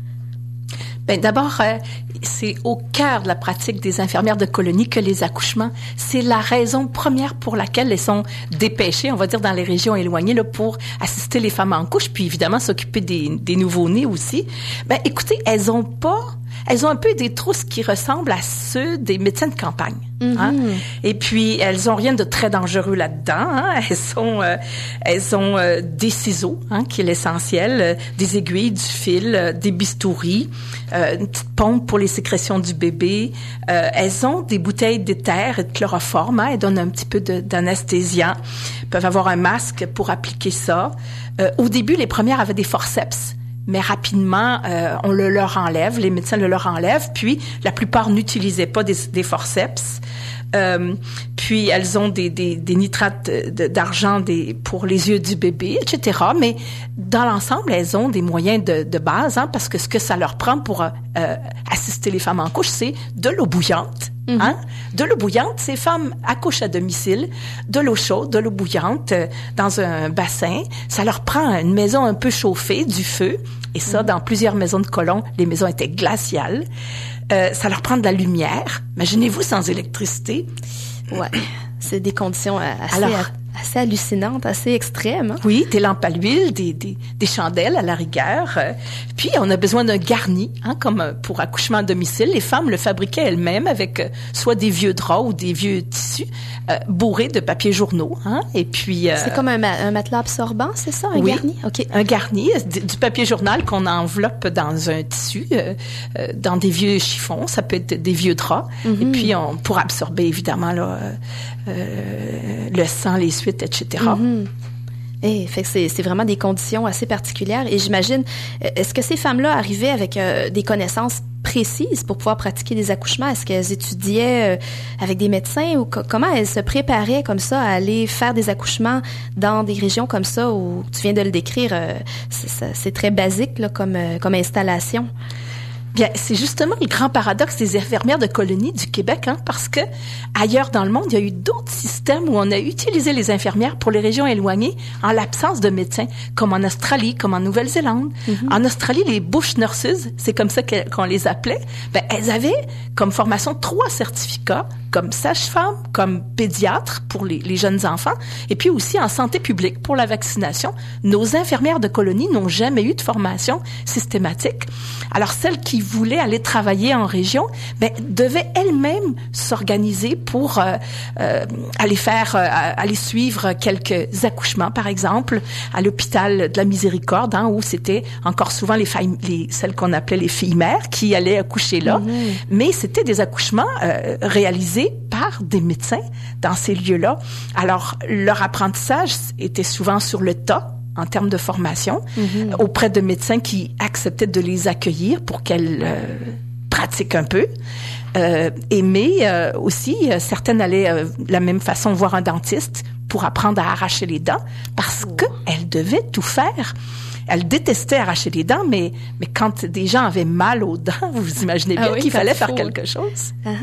Ben d'abord, euh, c'est au cœur de la pratique des infirmières de colonie que les accouchements, c'est la raison première pour laquelle elles sont dépêchées, on va dire, dans les régions éloignées, là, pour assister les femmes en couche, puis évidemment s'occuper des, des nouveau-nés aussi. Ben écoutez, elles ont pas... Elles ont un peu des trousses qui ressemblent à ceux des médecins de campagne. Mm-hmm. Hein? Et puis, elles ont rien de très dangereux là-dedans. Hein? Elles sont, euh, elles ont euh, des ciseaux, hein, qui est l'essentiel, euh, des aiguilles, du fil, euh, des bistouris, euh, une petite pompe pour les sécrétions du bébé. Euh, elles ont des bouteilles d'éther et de chloroforme. Hein? Elles donnent un petit peu de, d'anesthésiant. Elles peuvent avoir un masque pour appliquer ça. Euh, au début, les premières avaient des forceps. Mais rapidement, euh, on le leur enlève, les médecins le leur enlèvent, puis la plupart n'utilisaient pas des, des forceps. Euh, puis elles ont des, des, des nitrates de, d'argent des, pour les yeux du bébé, et cetera. Mais dans l'ensemble, elles ont des moyens de, de base, hein, parce que ce que ça leur prend pour euh, assister les femmes en couche, c'est de l'eau bouillante. Mm-hmm. Hein? De l'eau bouillante, ces femmes accouchent à domicile, de l'eau chaude, de l'eau bouillante euh, dans un bassin. Ça leur prend une maison un peu chauffée, du feu. Et ça, mm-hmm. dans plusieurs maisons de colons, les maisons étaient glaciales. Euh, ça leur prend de la lumière. Imaginez-vous sans électricité. Ouais, c'est des conditions assez, Alors, assez hallucinantes, assez extrêmes. Hein? Oui, des lampes à l'huile, des, des, des chandelles à la rigueur. Euh, puis, on a besoin d'un garni, hein, comme pour accouchement à domicile. Les femmes le fabriquaient elles-mêmes avec euh, soit des vieux draps ou des vieux tissus euh, bourrés de papier journaux. Hein, et puis, euh, c'est comme un, ma- un matelas absorbant, c'est ça, un oui, garni? Okay. Un garni, du papier journal qu'on enveloppe dans un tissu, euh, euh, dans des vieux chiffons. Ça peut être des vieux draps. Mm-hmm. Et puis, on pour absorber évidemment là, euh, euh, le sang, les suites, et cetera. Mm-hmm. Et fait que c'est, c'est vraiment des conditions assez particulières. Et j'imagine, est-ce que ces femmes-là arrivaient avec euh, des connaissances précises pour pouvoir pratiquer des accouchements? Est-ce qu'elles étudiaient euh, avec des médecins ou co- comment elles se préparaient comme ça à aller faire des accouchements dans des régions comme ça où tu viens de le décrire, euh, c'est, c'est très basique là, comme, euh, comme installation? Bien, c'est justement le grand paradoxe des infirmières de colonie du Québec, hein, parce que ailleurs dans le monde, il y a eu d'autres systèmes où on a utilisé les infirmières pour les régions éloignées en l'absence de médecins, comme en Australie, comme en Nouvelle-Zélande. Mm-hmm. En Australie, les bush nurses, c'est comme ça que, qu'on les appelait, ben, elles avaient comme formation trois certificats, comme sage-femme, comme pédiatre pour les, les jeunes enfants, et puis aussi en santé publique pour la vaccination. Nos infirmières de colonie n'ont jamais eu de formation systématique. Alors, celles qui voulaient aller travailler en région, ben, devaient elles-mêmes s'organiser pour euh, euh, aller faire, euh, aller suivre quelques accouchements, par exemple, à l'hôpital de la Miséricorde, hein, où c'était encore souvent les, filles, les celles qu'on appelait les filles mères qui allaient accoucher là. Mmh. Mais c'était des accouchements euh, réalisés par des médecins dans ces lieux-là. Alors, leur apprentissage était souvent sur le tas, en termes de formation, mm-hmm. auprès de médecins qui acceptaient de les accueillir pour qu'elles euh, pratiquent un peu. Euh, et mais euh, aussi, euh, certaines allaient euh, de la même façon voir un dentiste pour apprendre à arracher les dents parce oh. qu'elles devaient tout faire. Elles détestaient arracher les dents, mais, mais quand des gens avaient mal aux dents, vous imaginez bien ah oui, qu'il fallait faut. faire quelque chose. Uh-huh.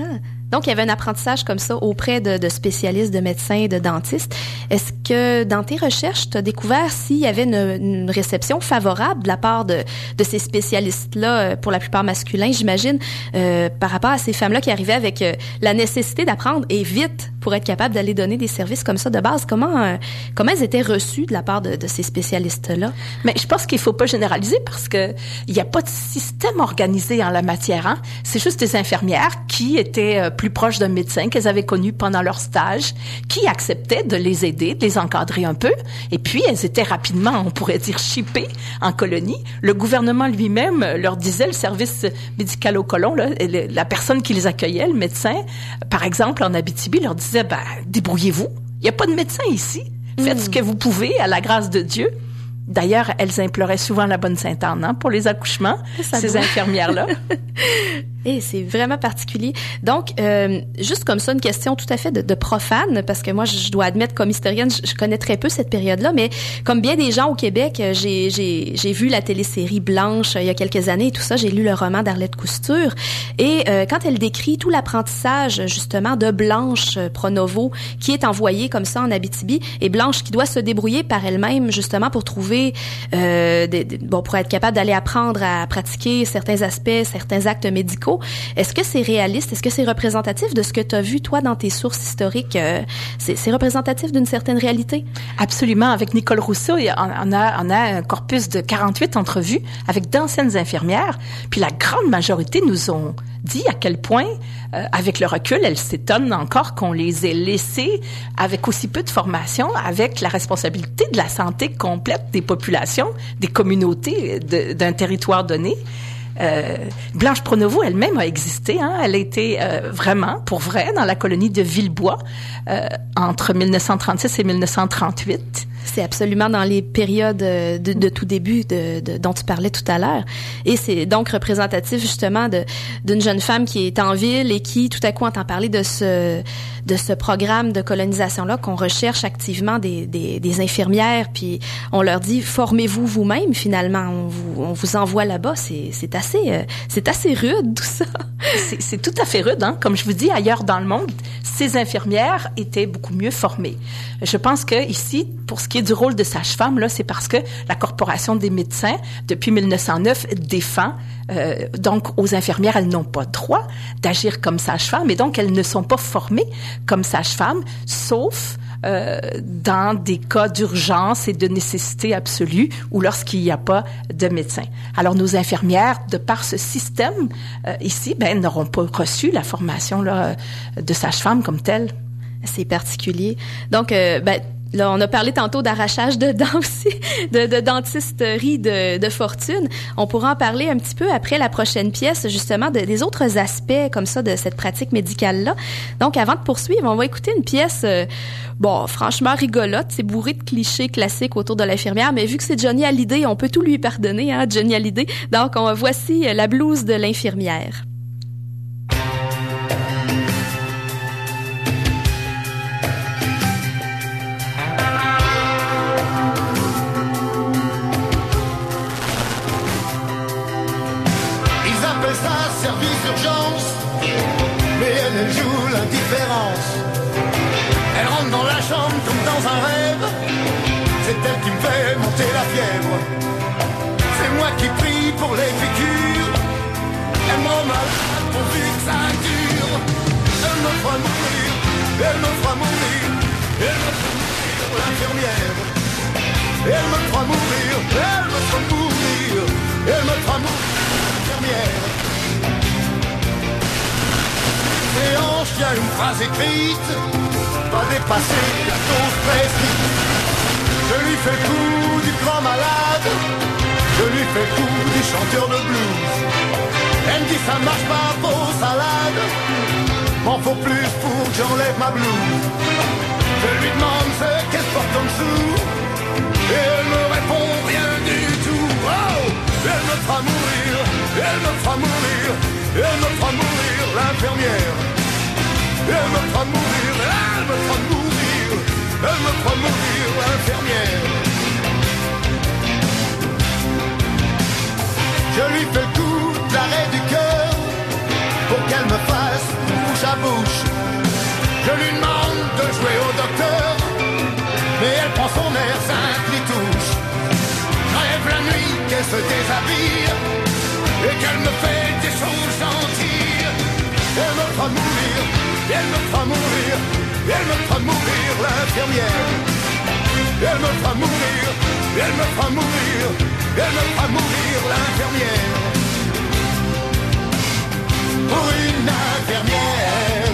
Donc, il y avait un apprentissage comme ça auprès de, de spécialistes, de médecins, de dentistes. Est-ce que dans tes recherches, tu as découvert s'il y avait une, une réception favorable de la part de, de ces spécialistes-là, pour la plupart masculins, j'imagine, euh, par rapport à ces femmes-là qui arrivaient avec euh, la nécessité d'apprendre et vite pour être capable d'aller donner des services comme ça de base? Comment euh, comment elles étaient reçues de la part de, de ces spécialistes-là? Mais je pense qu'il faut pas généraliser parce que il y a pas de système organisé en la matière. Hein? C'est juste des infirmières qui étaient euh, plus proches d'un médecin qu'elles avaient connu pendant leur stage, qui acceptaient de les aider, de les encadrer un peu. Et puis, elles étaient rapidement, on pourrait dire, shippées en colonie. Le gouvernement lui-même leur disait, le service médical au colon, là, la personne qui les accueillait, le médecin, par exemple, en Abitibi, leur disait, ben, débrouillez-vous. Il n'y a pas de médecin ici. Faites mmh. ce que vous pouvez à la grâce de Dieu. D'ailleurs, elles imploraient souvent la bonne Sainte-Anne hein, pour les accouchements, ça ces doit. infirmières-là. Et c'est vraiment particulier. Donc, euh, juste comme ça, une question tout à fait de, de profane, parce que moi, je dois admettre, comme historienne, je, je connais très peu cette période-là, mais comme bien des gens au Québec, j'ai, j'ai, j'ai vu la télésérie Blanche il y a quelques années et tout ça, j'ai lu le roman d'Arlette Cousture, et euh, quand elle décrit tout l'apprentissage, justement, de Blanche Pronovo, qui est envoyée comme ça en Abitibi, et Blanche qui doit se débrouiller par elle-même, justement, pour trouver Euh, des, des, bon, pour être capable d'aller apprendre à pratiquer certains aspects, certains actes médicaux. Est-ce que c'est réaliste? Est-ce que c'est représentatif de ce que tu as vu, toi, dans tes sources historiques? Euh, c'est, c'est représentatif d'une certaine réalité? Absolument. Avec Nicole Rousseau, on a, on a un corpus de quarante-huit entrevues avec d'anciennes infirmières. Puis la grande majorité nous ont dit à quel point, euh, avec le recul, elles s'étonnent encore qu'on les ait laissées avec aussi peu de formation, avec la responsabilité de la santé complète des populations, des communautés de, d'un territoire donné. Euh, Blanche Pronovo elle-même a existé. Hein? Elle a été euh, vraiment, pour vrai, dans la colonie de Villebois euh, entre dix-neuf cent trente-six et dix-neuf cent trente-huit. C'est absolument dans les périodes de, de tout début de, de, dont tu parlais tout à l'heure. Et c'est donc représentatif justement de, d'une jeune femme qui est en ville et qui tout à coup entend parler de ce, de ce programme de colonisation-là, qu'on recherche activement des, des, des infirmières, puis on leur dit « formez-vous vous-même » finalement, on vous, on vous envoie là-bas. C'est, c'est, assez, euh, c'est assez rude tout ça. C'est, c'est tout à fait rude. Hein? Comme je vous dis, ailleurs dans le monde, ces infirmières étaient beaucoup mieux formées. Je pense que ici, pour ce qui est du rôle de sage-femme, là, c'est parce que la Corporation des médecins, depuis dix-neuf cent neuf, défend euh, donc aux infirmières, elles n'ont pas droit d'agir comme sage-femme et donc elles ne sont pas formées comme sage-femme, sauf euh, dans des cas d'urgence et de nécessité absolue ou lorsqu'il n'y a pas de médecin. Alors nos infirmières, de par ce système euh, ici, ben n'auront pas reçu la formation là de sage-femme comme telle. C'est particulier. Donc, euh, ben là, on a parlé tantôt d'arrachage de dents aussi, de, de dentisterie de, de fortune. On pourra en parler un petit peu après la prochaine pièce, justement, de, des autres aspects comme ça de cette pratique médicale-là. Donc, avant de poursuivre, on va écouter une pièce, euh, bon, franchement rigolote. C'est bourré de clichés classiques autour de l'infirmière, mais vu que c'est Johnny Hallyday, on peut tout lui pardonner, hein, Johnny Hallyday. Donc, on, voici la blouse de l'infirmière. C'est elle qui me fait monter la fièvre. C'est moi qui prie pour les piqûres. Elle me rend malade pourvu que ça dure. Elle me fera mourir, elle me fera mourir, elle me fera mourir, l'infirmière. Elle me fera mourir, elle me fera mourir, elle me fera mourir, l'infirmière. Et hanches, il y a une phrase écrite: pas dépasser la dose prescrite. Je lui fais le coup du grand malade, je lui fais le coup du chanteur de blues. Elle me dit ça marche pas, faux salade, m'en faut plus pour que j'enlève ma blouse. Je lui demande ce qu'elle porte en dessous, et elle me répond rien du tout. Oh, elle me fera mourir, elle me fera mourir, elle me fera mourir, l'infirmière. Elle me fera mourir, elle me fera mourir, elle me fera mourir, l'infirmière. Je lui fais le coup d'arrêt du cœur pour qu'elle me fasse bouche à bouche. jouer au docteur, mais elle prend son air simple et touche. Je rêve la nuit qu'elle se déshabille et qu'elle me fait des choses gentilles. Elle me fera mourir, elle me fera mourir, elle me fera mourir, l'infirmière. Elle me fera mourir, elle me fera mourir, elle me fera mourir, l'infirmière. Pour une infirmière,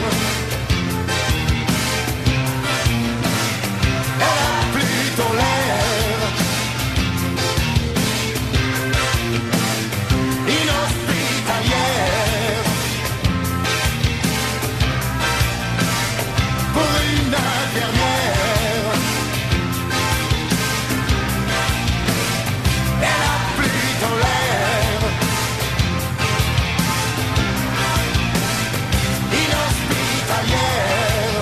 elle a plutôt l'air inhospitalière. Pour une infirmière, elle a plutôt l'air inhospitalière.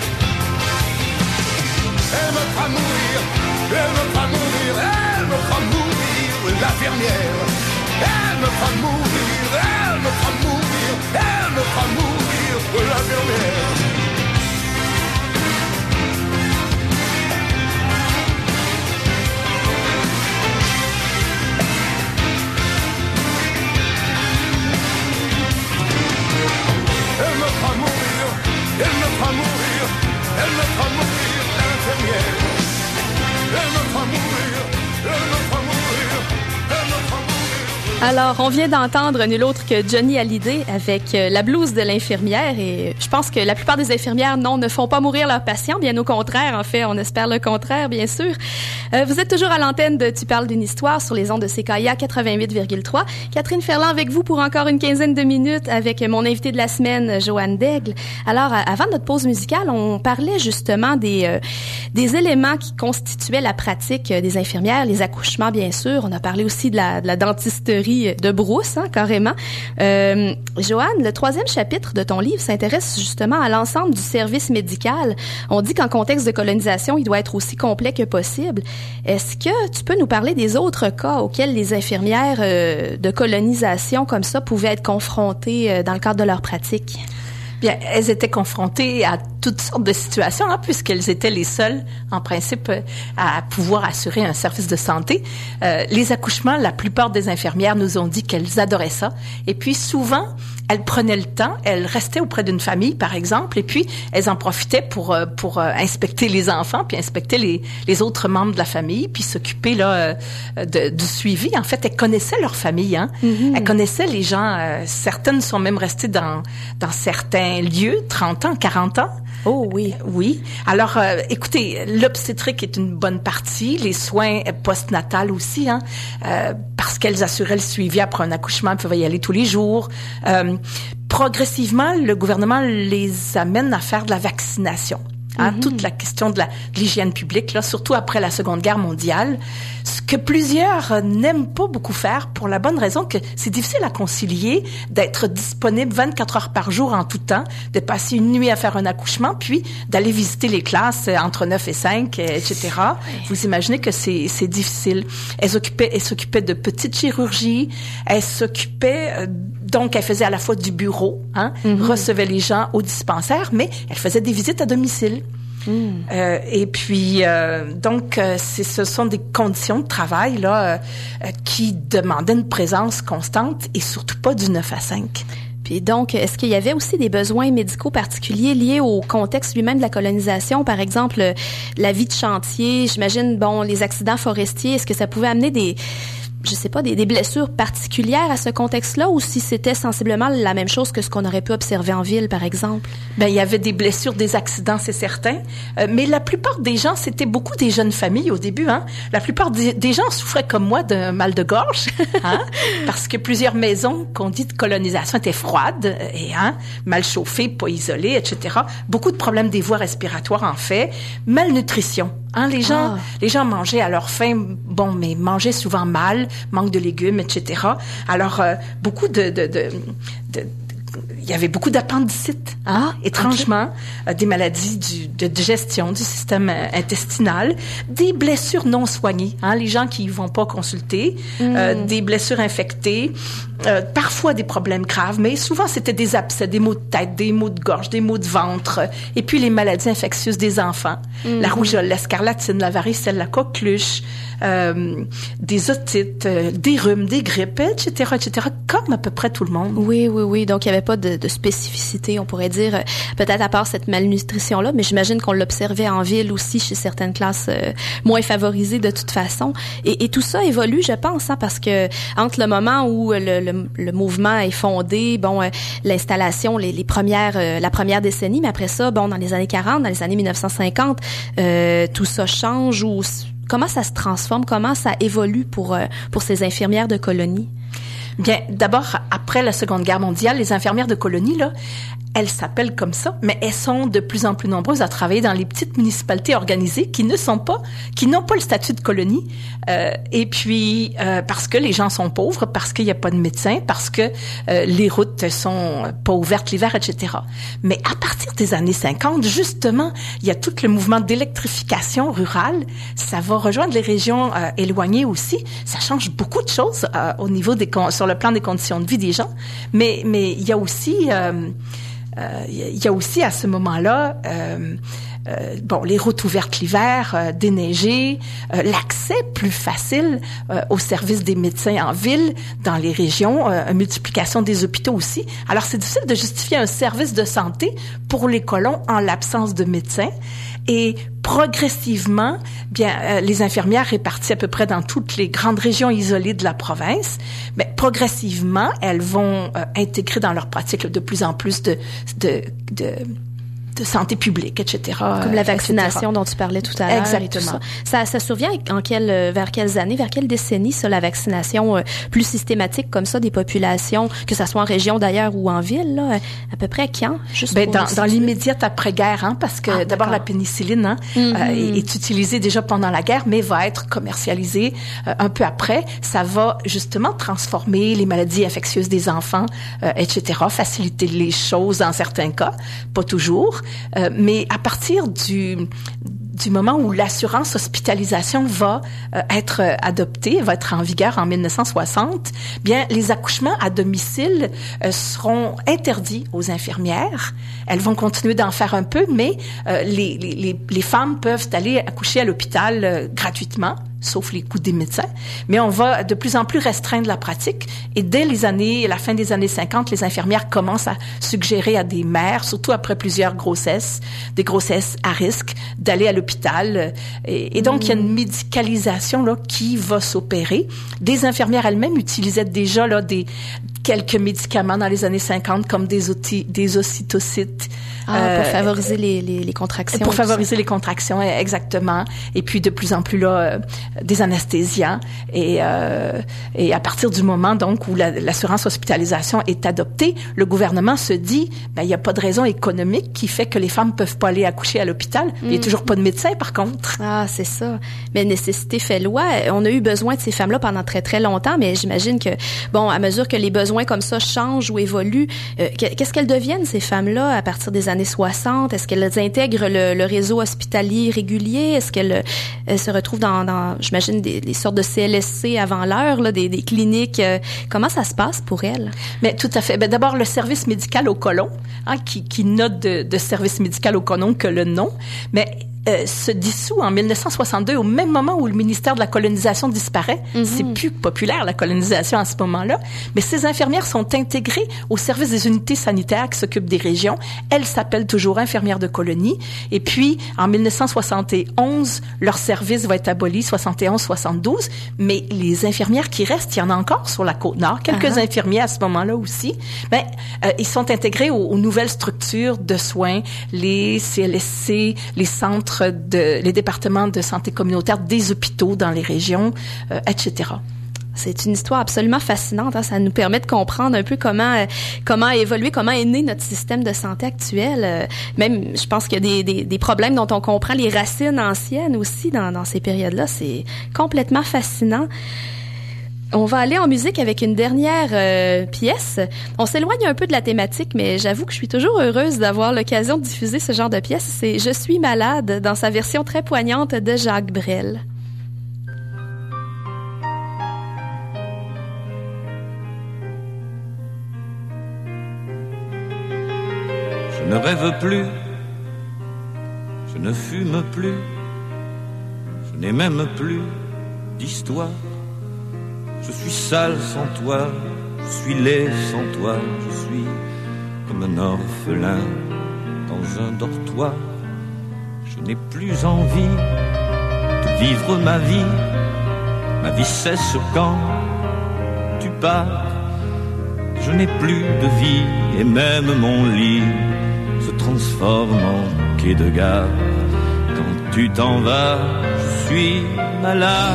Elle me fera mourir, elle me fera mourir, elle me fera mourir, l'infirmière. Elle me fera mourir, elle me fera mourir, elle me fera mourir, l'infirmière. Elle me fera mourir, elle me fera mourir, elle me fera mourir, l'infirmière. Elle me fera mourir, elle me fera mourir, elle me fera mourir. Alors, on vient d'entendre nul autre que Johnny Hallyday avec euh, la blouse de l'infirmière et je pense que la plupart des infirmières, non, ne font pas mourir leurs patients, bien au contraire. En fait, on espère le contraire, bien sûr. Euh, vous êtes toujours à l'antenne de Tu parles d'une histoire sur les ondes de C K I A quatre-vingt-huit virgule trois. Catherine Ferland avec vous pour encore une quinzaine de minutes avec mon invité de la semaine, Joanne Daigle. Alors, avant notre pause musicale, on parlait justement des euh, des éléments qui constituaient la pratique des infirmières, les accouchements, bien sûr. On a parlé aussi de la, de la dentisterie de brousse, hein, carrément. Euh, Joanne, le troisième chapitre de ton livre s'intéresse justement à l'ensemble du service médical. On dit qu'en contexte de colonisation, il doit être aussi complet que possible. Est-ce que tu peux nous parler des autres cas auxquels les infirmières euh, de colonisation comme ça pouvaient être confrontées euh, dans le cadre de leur pratique? Bien, elles étaient confrontées à toutes sortes de situations, hein, puisqu'elles étaient les seules, en principe, à pouvoir assurer un service de santé. Euh, les accouchements, la plupart des infirmières nous ont dit qu'elles adoraient ça. Et puis, souvent, elles prenaient le temps, elles restaient auprès d'une famille, par exemple, et puis elles en profitaient pour pour inspecter les enfants, puis inspecter les les autres membres de la famille, puis s'occuper là de, du suivi. En fait, elles connaissaient leur famille, hein. Mm-hmm. Elles connaissaient les gens. Euh, certaines sont même restées dans dans certains lieux, trente ans, quarante ans. Oh oui. Oui. Alors, euh, écoutez, l'obstétrique est une bonne partie, les soins postnatals aussi, hein, euh, parce qu'elles assuraient le suivi après un accouchement, elles pouvaient y aller tous les jours. Euh, progressivement, le gouvernement les amène à faire de la vaccination. Hein, mm-hmm. Toute la question de, la, de l'hygiène publique, là, surtout après la Seconde Guerre mondiale, ce que plusieurs n'aiment pas beaucoup faire pour la bonne raison que c'est difficile à concilier d'être disponible vingt-quatre heures par jour en tout temps, de passer une nuit à faire un accouchement, puis d'aller visiter les classes entre neuf et cinq, et cetera. Oui. Vous imaginez que c'est, c'est difficile. Elles s'occupaient, elles s'occupaient de petites chirurgies, elles s'occupaient... Euh, Donc, elle faisait à la fois du bureau, hein, mm-hmm. recevait les gens au dispensaire, mais elle faisait des visites à domicile. Mm. Euh, et puis, euh, donc, euh, c'est, ce sont des conditions de travail là euh, qui demandaient une présence constante et surtout pas du neuf à cinq. Puis donc, est-ce qu'il y avait aussi des besoins médicaux particuliers liés au contexte lui-même de la colonisation? Par exemple, la vie de chantier, j'imagine, bon, les accidents forestiers, est-ce que ça pouvait amener des... je sais pas, des, des blessures particulières à ce contexte-là ou si c'était sensiblement la même chose que ce qu'on aurait pu observer en ville, par exemple? Ben, il y avait des blessures, des accidents, c'est certain. Euh, mais la plupart des gens, c'était beaucoup des jeunes familles au début, hein. La plupart des, des gens souffraient comme moi d'un mal de gorge, hein. Parce que plusieurs maisons qu'on dit de colonisation étaient froides et, hein, mal chauffées, pas isolées, et cetera. Beaucoup de problèmes des voies respiratoires, en fait. Malnutrition. Hein, les gens, ah. les gens mangeaient à leur faim, bon, mais mangeaient souvent mal, manque de légumes, et cetera. Alors, euh, beaucoup de, de, de, de, il y avait beaucoup d'appendicites, hein, ah, étrangement, okay. euh, des maladies du, de digestion du système euh, intestinal, des blessures non soignées, hein, les gens qui vont pas consulter, mm. euh, des blessures infectées, euh, parfois des problèmes graves, mais souvent c'était des abcès, des maux de tête, des maux de gorge, des maux de ventre, et puis les maladies infectieuses des enfants, mm-hmm. la rougeole, la scarlatine, la varicelle, la coqueluche, euh, des otites, euh, des rhumes, des grippes, et cetera, et cetera, comme à peu près tout le monde. Oui, oui, oui. Donc, il n'y avait pas de, de spécificité, on pourrait dire, euh, peut-être à part cette malnutrition-là, mais j'imagine qu'on l'observait en ville aussi chez certaines classes euh, moins favorisées de toute façon. Et, et tout ça évolue, je pense, hein, parce que entre le moment où le, le, le mouvement est fondé, bon, euh, l'installation, les, les premières, euh, la première décennie, mais après ça, bon, dans les années quarante, dans les années mille neuf cent cinquante, euh, tout ça change ou comment ça se transforme, comment ça évolue pour euh, pour ces infirmières de colonie? Bien, d'abord, après la Seconde Guerre mondiale, les infirmières de colonie, là, elles s'appellent comme ça, mais elles sont de plus en plus nombreuses à travailler dans les petites municipalités organisées qui ne sont pas, qui n'ont pas le statut de colonie, euh, et puis euh, parce que les gens sont pauvres, parce qu'il n'y a pas de médecins, parce que euh, les routes sont pas ouvertes l'hiver, et cetera. Mais à partir des années cinquante, justement, il y a tout le mouvement d'électrification rurale. Ça va rejoindre les régions euh, éloignées aussi. Ça change beaucoup de choses euh, au niveau des con- sur le plan des conditions de vie des gens, mais mais il y a aussi euh, Euh, il y a aussi à ce moment-là, euh, euh, bon, les routes ouvertes l'hiver, euh, déneigées, euh, l'accès plus facile euh, aux services des médecins en ville, dans les régions, euh, une multiplication des hôpitaux aussi. Alors, c'est difficile de justifier un service de santé pour les colons en l'absence de médecins. Et progressivement, bien, euh, les infirmières réparties à peu près dans toutes les grandes régions isolées de la province, mais progressivement, elles vont euh, intégrer dans leur pratique là, de plus en plus de de, de de santé publique, et cetera. Comme la vaccination et cetera dont tu parlais tout à l'heure. Exactement. Et tout ça. ça, ça survient en quelle, vers quelles années, vers quelle décennie, ça, la vaccination euh, plus systématique comme ça des populations, que ça soit en région d'ailleurs ou en ville, là, à peu près quand? Juste ben, dans, dans situer. l'immédiate après-guerre, hein, parce que ah, d'abord d'accord. la pénicilline hein, mm-hmm. euh, est, est utilisée déjà pendant la guerre, mais va être commercialisée euh, un peu après. Ça va justement transformer les maladies infectieuses des enfants, euh, et cetera, faciliter les choses dans certains cas, pas toujours. Euh, mais à partir du du moment où l'assurance hospitalisation va euh, être adoptée, va être en vigueur en mille neuf cent soixante, bien les accouchements à domicile euh, seront interdits aux infirmières. Elles vont continuer d'en faire un peu, mais euh, les, les les femmes peuvent aller accoucher à l'hôpital euh, gratuitement, sauf les coûts des médecins. Mais on va de plus en plus restreindre la pratique. Et dès les années, la fin des années cinquante, les infirmières commencent à suggérer à des mères, surtout après plusieurs grossesses, des grossesses à risque, d'aller à l'hôpital. Et, et donc, mmh. il y a une médicalisation là qui va s'opérer. Des infirmières elles-mêmes utilisaient déjà là des quelques médicaments dans les années cinquante, comme des, oti- des ocytocides. Ah, euh, pour favoriser les, les, les contractions. Pour favoriser les contractions, exactement. Et puis, de plus en plus, là, euh, des anesthésiants. Et, euh, et à partir du moment, donc, où la, l'assurance hospitalisation est adoptée, le gouvernement se dit, ben, il n'y a pas de raison économique qui fait que les femmes peuvent pas aller accoucher à l'hôpital. Mm. Il n'y a toujours pas de médecin, par contre. Ah, c'est ça. Mais nécessité fait loi. On a eu besoin de ces femmes-là pendant très, très longtemps, mais j'imagine que, bon, à mesure que les besoins comme ça changent ou évoluent, euh, qu'est-ce qu'elles deviennent, ces femmes-là, à partir des années soixante? Est-ce qu'elles intègrent le, le réseau hospitalier régulier? Est-ce qu'elles elles se retrouvent dans, dans j'imagine, des, des sortes de C L S C avant l'heure, là, des, des cliniques? Euh, comment ça se passe pour elles? Mais tout à fait. Ben, d'abord, le service médical au colon, hein, qui, qui note de, de service médical au colon que le nom, mais Euh, se dissout en mille neuf cent soixante-deux, au même moment où le ministère de la colonisation disparaît. Mm-hmm. C'est plus populaire, la colonisation, à ce moment-là. Mais ces infirmières sont intégrées au service des unités sanitaires qui s'occupent des régions. Elles s'appellent toujours infirmières de colonie. Et puis, en mille neuf cent soixante et onze, leur service va être aboli, soixante et onze soixante-douze. Mais les infirmières qui restent, il y en a encore sur la Côte-Nord. Quelques uh-huh. infirmiers à ce moment-là aussi. Ben, euh, ils sont intégrés aux, aux nouvelles structures de soins, les C L S C, les centres de les départements de santé communautaire des hôpitaux dans les régions, euh, et cetera. C'est une histoire absolument fascinante. Hein? Ça nous permet de comprendre un peu comment euh, comment a évolué, comment est né notre système de santé actuel. Euh, même, je pense qu'il y a des, des, des problèmes dont on comprend les racines anciennes aussi dans, dans ces périodes-là. C'est complètement fascinant. On va aller en musique avec une dernière euh, pièce. On s'éloigne un peu de la thématique, mais j'avoue que je suis toujours heureuse d'avoir l'occasion de diffuser ce genre de pièce. C'est « Je suis malade » dans sa version très poignante de Jacques Brel. Je ne rêve plus, je ne fume plus, je n'ai même plus d'histoire. Je suis sale sans toi, je suis laid sans toi, je suis comme un orphelin dans un dortoir. Je n'ai plus envie de vivre ma vie, ma vie cesse quand tu pars. Je n'ai plus de vie et même mon lit se transforme en quai de gare. Quand tu t'en vas, je suis malade,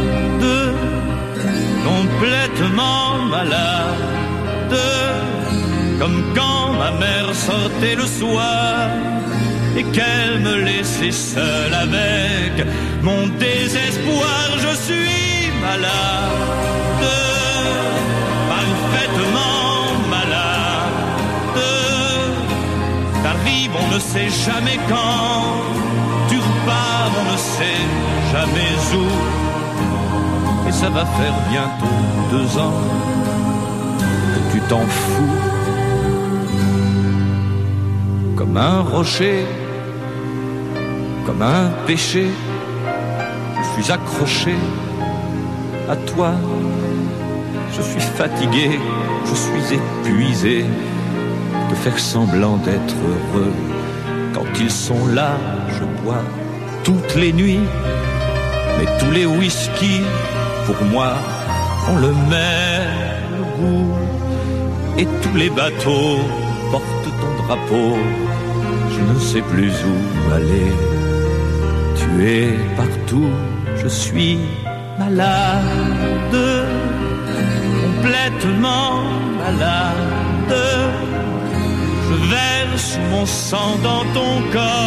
complètement malade, comme quand ma mère sortait le soir et qu'elle me laissait seule avec mon désespoir. Je suis malade, parfaitement malade. T'arrives, on ne sait jamais quand, tu repars, on ne sait jamais où. Et ça va faire bientôt deux ans que tu t'en fous. Comme un rocher, comme un péché, je suis accroché à toi. Je suis fatigué, je suis épuisé de faire semblant d'être heureux. Quand ils sont là, je bois toutes les nuits, mais tous les whisky pour moi, on le même goût. Et tous les bateaux portent ton drapeau. Je ne sais plus où aller. Tu es partout, je suis malade, complètement malade. Je verse mon sang dans ton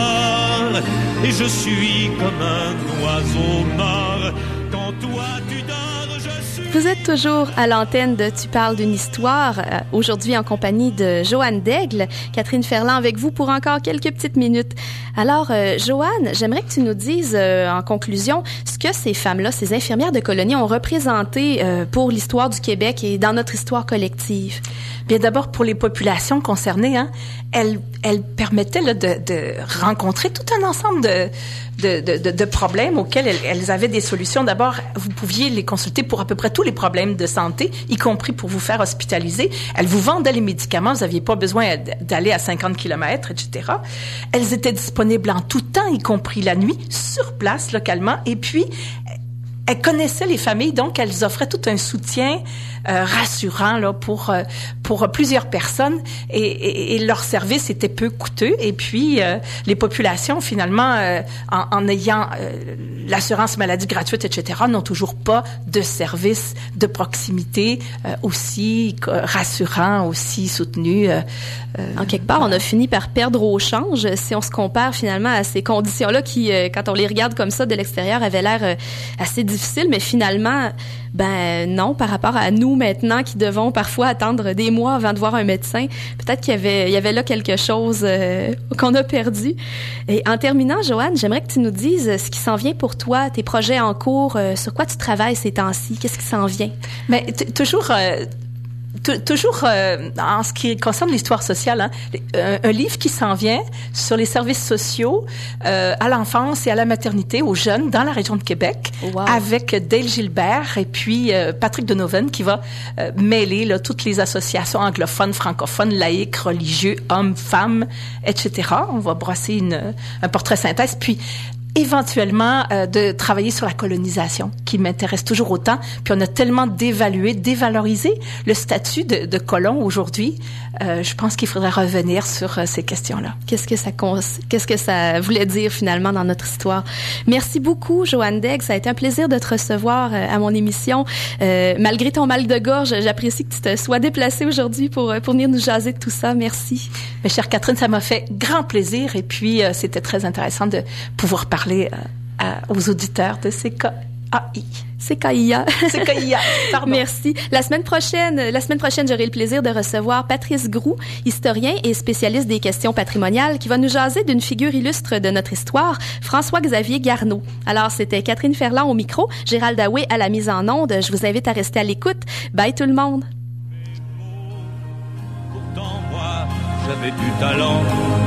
corps et je suis comme un oiseau mort. Quand toi tu dors, je suis... Vous êtes toujours à l'antenne de Tu parles d'une histoire, euh, aujourd'hui en compagnie de Joanne Daigle. Catherine Ferland avec vous pour encore quelques petites minutes. Alors, euh, Joanne, j'aimerais que tu nous dises euh, en conclusion ce que ces femmes-là, ces infirmières de colonie ont représenté euh, pour l'histoire du Québec et dans notre histoire collective. Bien, d'abord, pour les populations concernées, hein, elles, elles permettaient là, de, de rencontrer tout un ensemble de, de, de, de, de problèmes auxquels elles, elles avaient des solutions. D'abord, vous pouviez les consulter pour à peu près tous les problèmes de santé, y compris pour vous faire hospitaliser. Elles vous vendaient les médicaments, vous n'aviez pas besoin d'aller à cinquante kilomètres, et cetera. Elles étaient disponibles en tout temps, y compris la nuit, sur place, localement. Et puis, elles connaissaient les familles, donc elles offraient tout un soutien euh, rassurant là pour euh, pour plusieurs personnes et, et, et leur service était peu coûteux. Et puis euh, les populations finalement, euh, en, en ayant euh, l'assurance maladie gratuite, et cetera, n'ont toujours pas de service de proximité euh, aussi euh, rassurant, aussi soutenu. Euh, euh, en quelque part, on a fini par perdre au change si on se compare finalement à ces conditions-là qui, euh, quand on les regarde comme ça de l'extérieur, avaient l'air euh, assez difficile, mais finalement, ben non, par rapport à nous maintenant qui devons parfois attendre des mois avant de voir un médecin, peut-être qu'il y avait, il y avait là quelque chose euh, qu'on a perdu. Et en terminant, Joanne, j'aimerais que tu nous dises ce qui s'en vient pour toi, tes projets en cours, euh, sur quoi tu travailles ces temps-ci, qu'est-ce qui s'en vient? Mais t- toujours... Euh Toujours euh, en ce qui concerne l'histoire sociale, hein, un, un livre qui s'en vient sur les services sociaux euh, à l'enfance et à la maternité aux jeunes dans la région de Québec, wow. Avec Dale Gilbert et puis euh, Patrick Donovan qui va euh, mêler là, toutes les associations anglophones, francophones, laïques, religieux, hommes, femmes, et cetera. On va brosser une, un portrait synthèse. Puis éventuellement euh, de travailler sur la colonisation, qui m'intéresse toujours autant. Puis on a tellement dévalué, dévalorisé le statut de, de colon aujourd'hui. Euh, je pense qu'il faudrait revenir sur euh, ces questions-là. Qu'est-ce que ça cons- qu'est-ce que ça voulait dire finalement dans notre histoire? Merci beaucoup, Joanne Daigle. Ça a été un plaisir de te recevoir euh, à mon émission. Euh, malgré ton mal de gorge, j'apprécie que tu te sois déplacée aujourd'hui pour pour venir nous jaser de tout ça. Merci. Mais chère Catherine, ça m'a fait grand plaisir et puis euh, c'était très intéressant de pouvoir parler Parler euh, à, aux auditeurs de C K A I. C K I A. C K I A, pardon. Merci. La semaine prochaine, la semaine prochaine, j'aurai le plaisir de recevoir Patrice Groux, historien et spécialiste des questions patrimoniales, qui va nous jaser d'une figure illustre de notre histoire, François-Xavier Garneau. Alors, c'était Catherine Ferland au micro, Gérald Daoué à la mise en onde. Je vous invite à rester à l'écoute. Bye tout le monde. Pourtant, moi, j'avais du talent.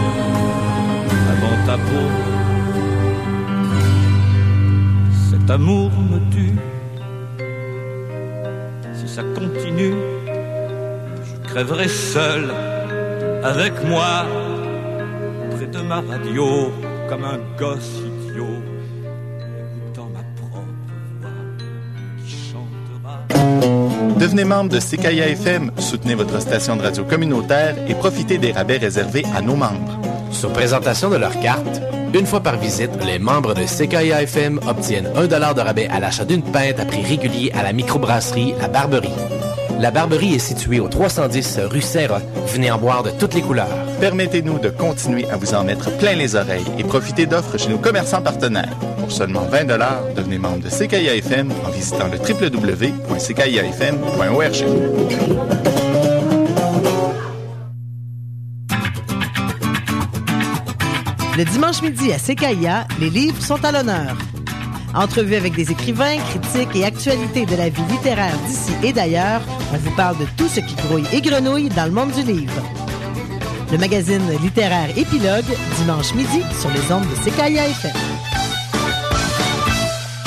dans ta peau. Cet amour me tue. Si ça continue, je crèverai seul avec moi près de ma radio comme un gosse idiot, écoutant ma propre voix qui chantera. Devenez membre de C K I A F M, soutenez votre station de radio communautaire et profitez des rabais réservés à nos membres. Sur présentation de leur carte, une fois par visite, les membres de C K I A F M obtiennent un dollar de rabais à l'achat d'une pinte à prix régulier à la microbrasserie La Barberie. La Barberie est située au trois cent dix rue Saint-Roch. Venez en boire de toutes les couleurs. Permettez-nous de continuer à vous en mettre plein les oreilles et profitez d'offres chez nos commerçants partenaires. Pour seulement vingt dollars, devenez membre de C K I A F M en visitant le w w w point c k i a f m point org. Le dimanche midi à C K I A, les livres sont à l'honneur. Entrevues avec des écrivains, critiques et actualités de la vie littéraire d'ici et d'ailleurs, on vous parle de tout ce qui grouille et grenouille dans le monde du livre. Le magazine littéraire Épilogue, dimanche midi, sur les ondes de C K I A F M.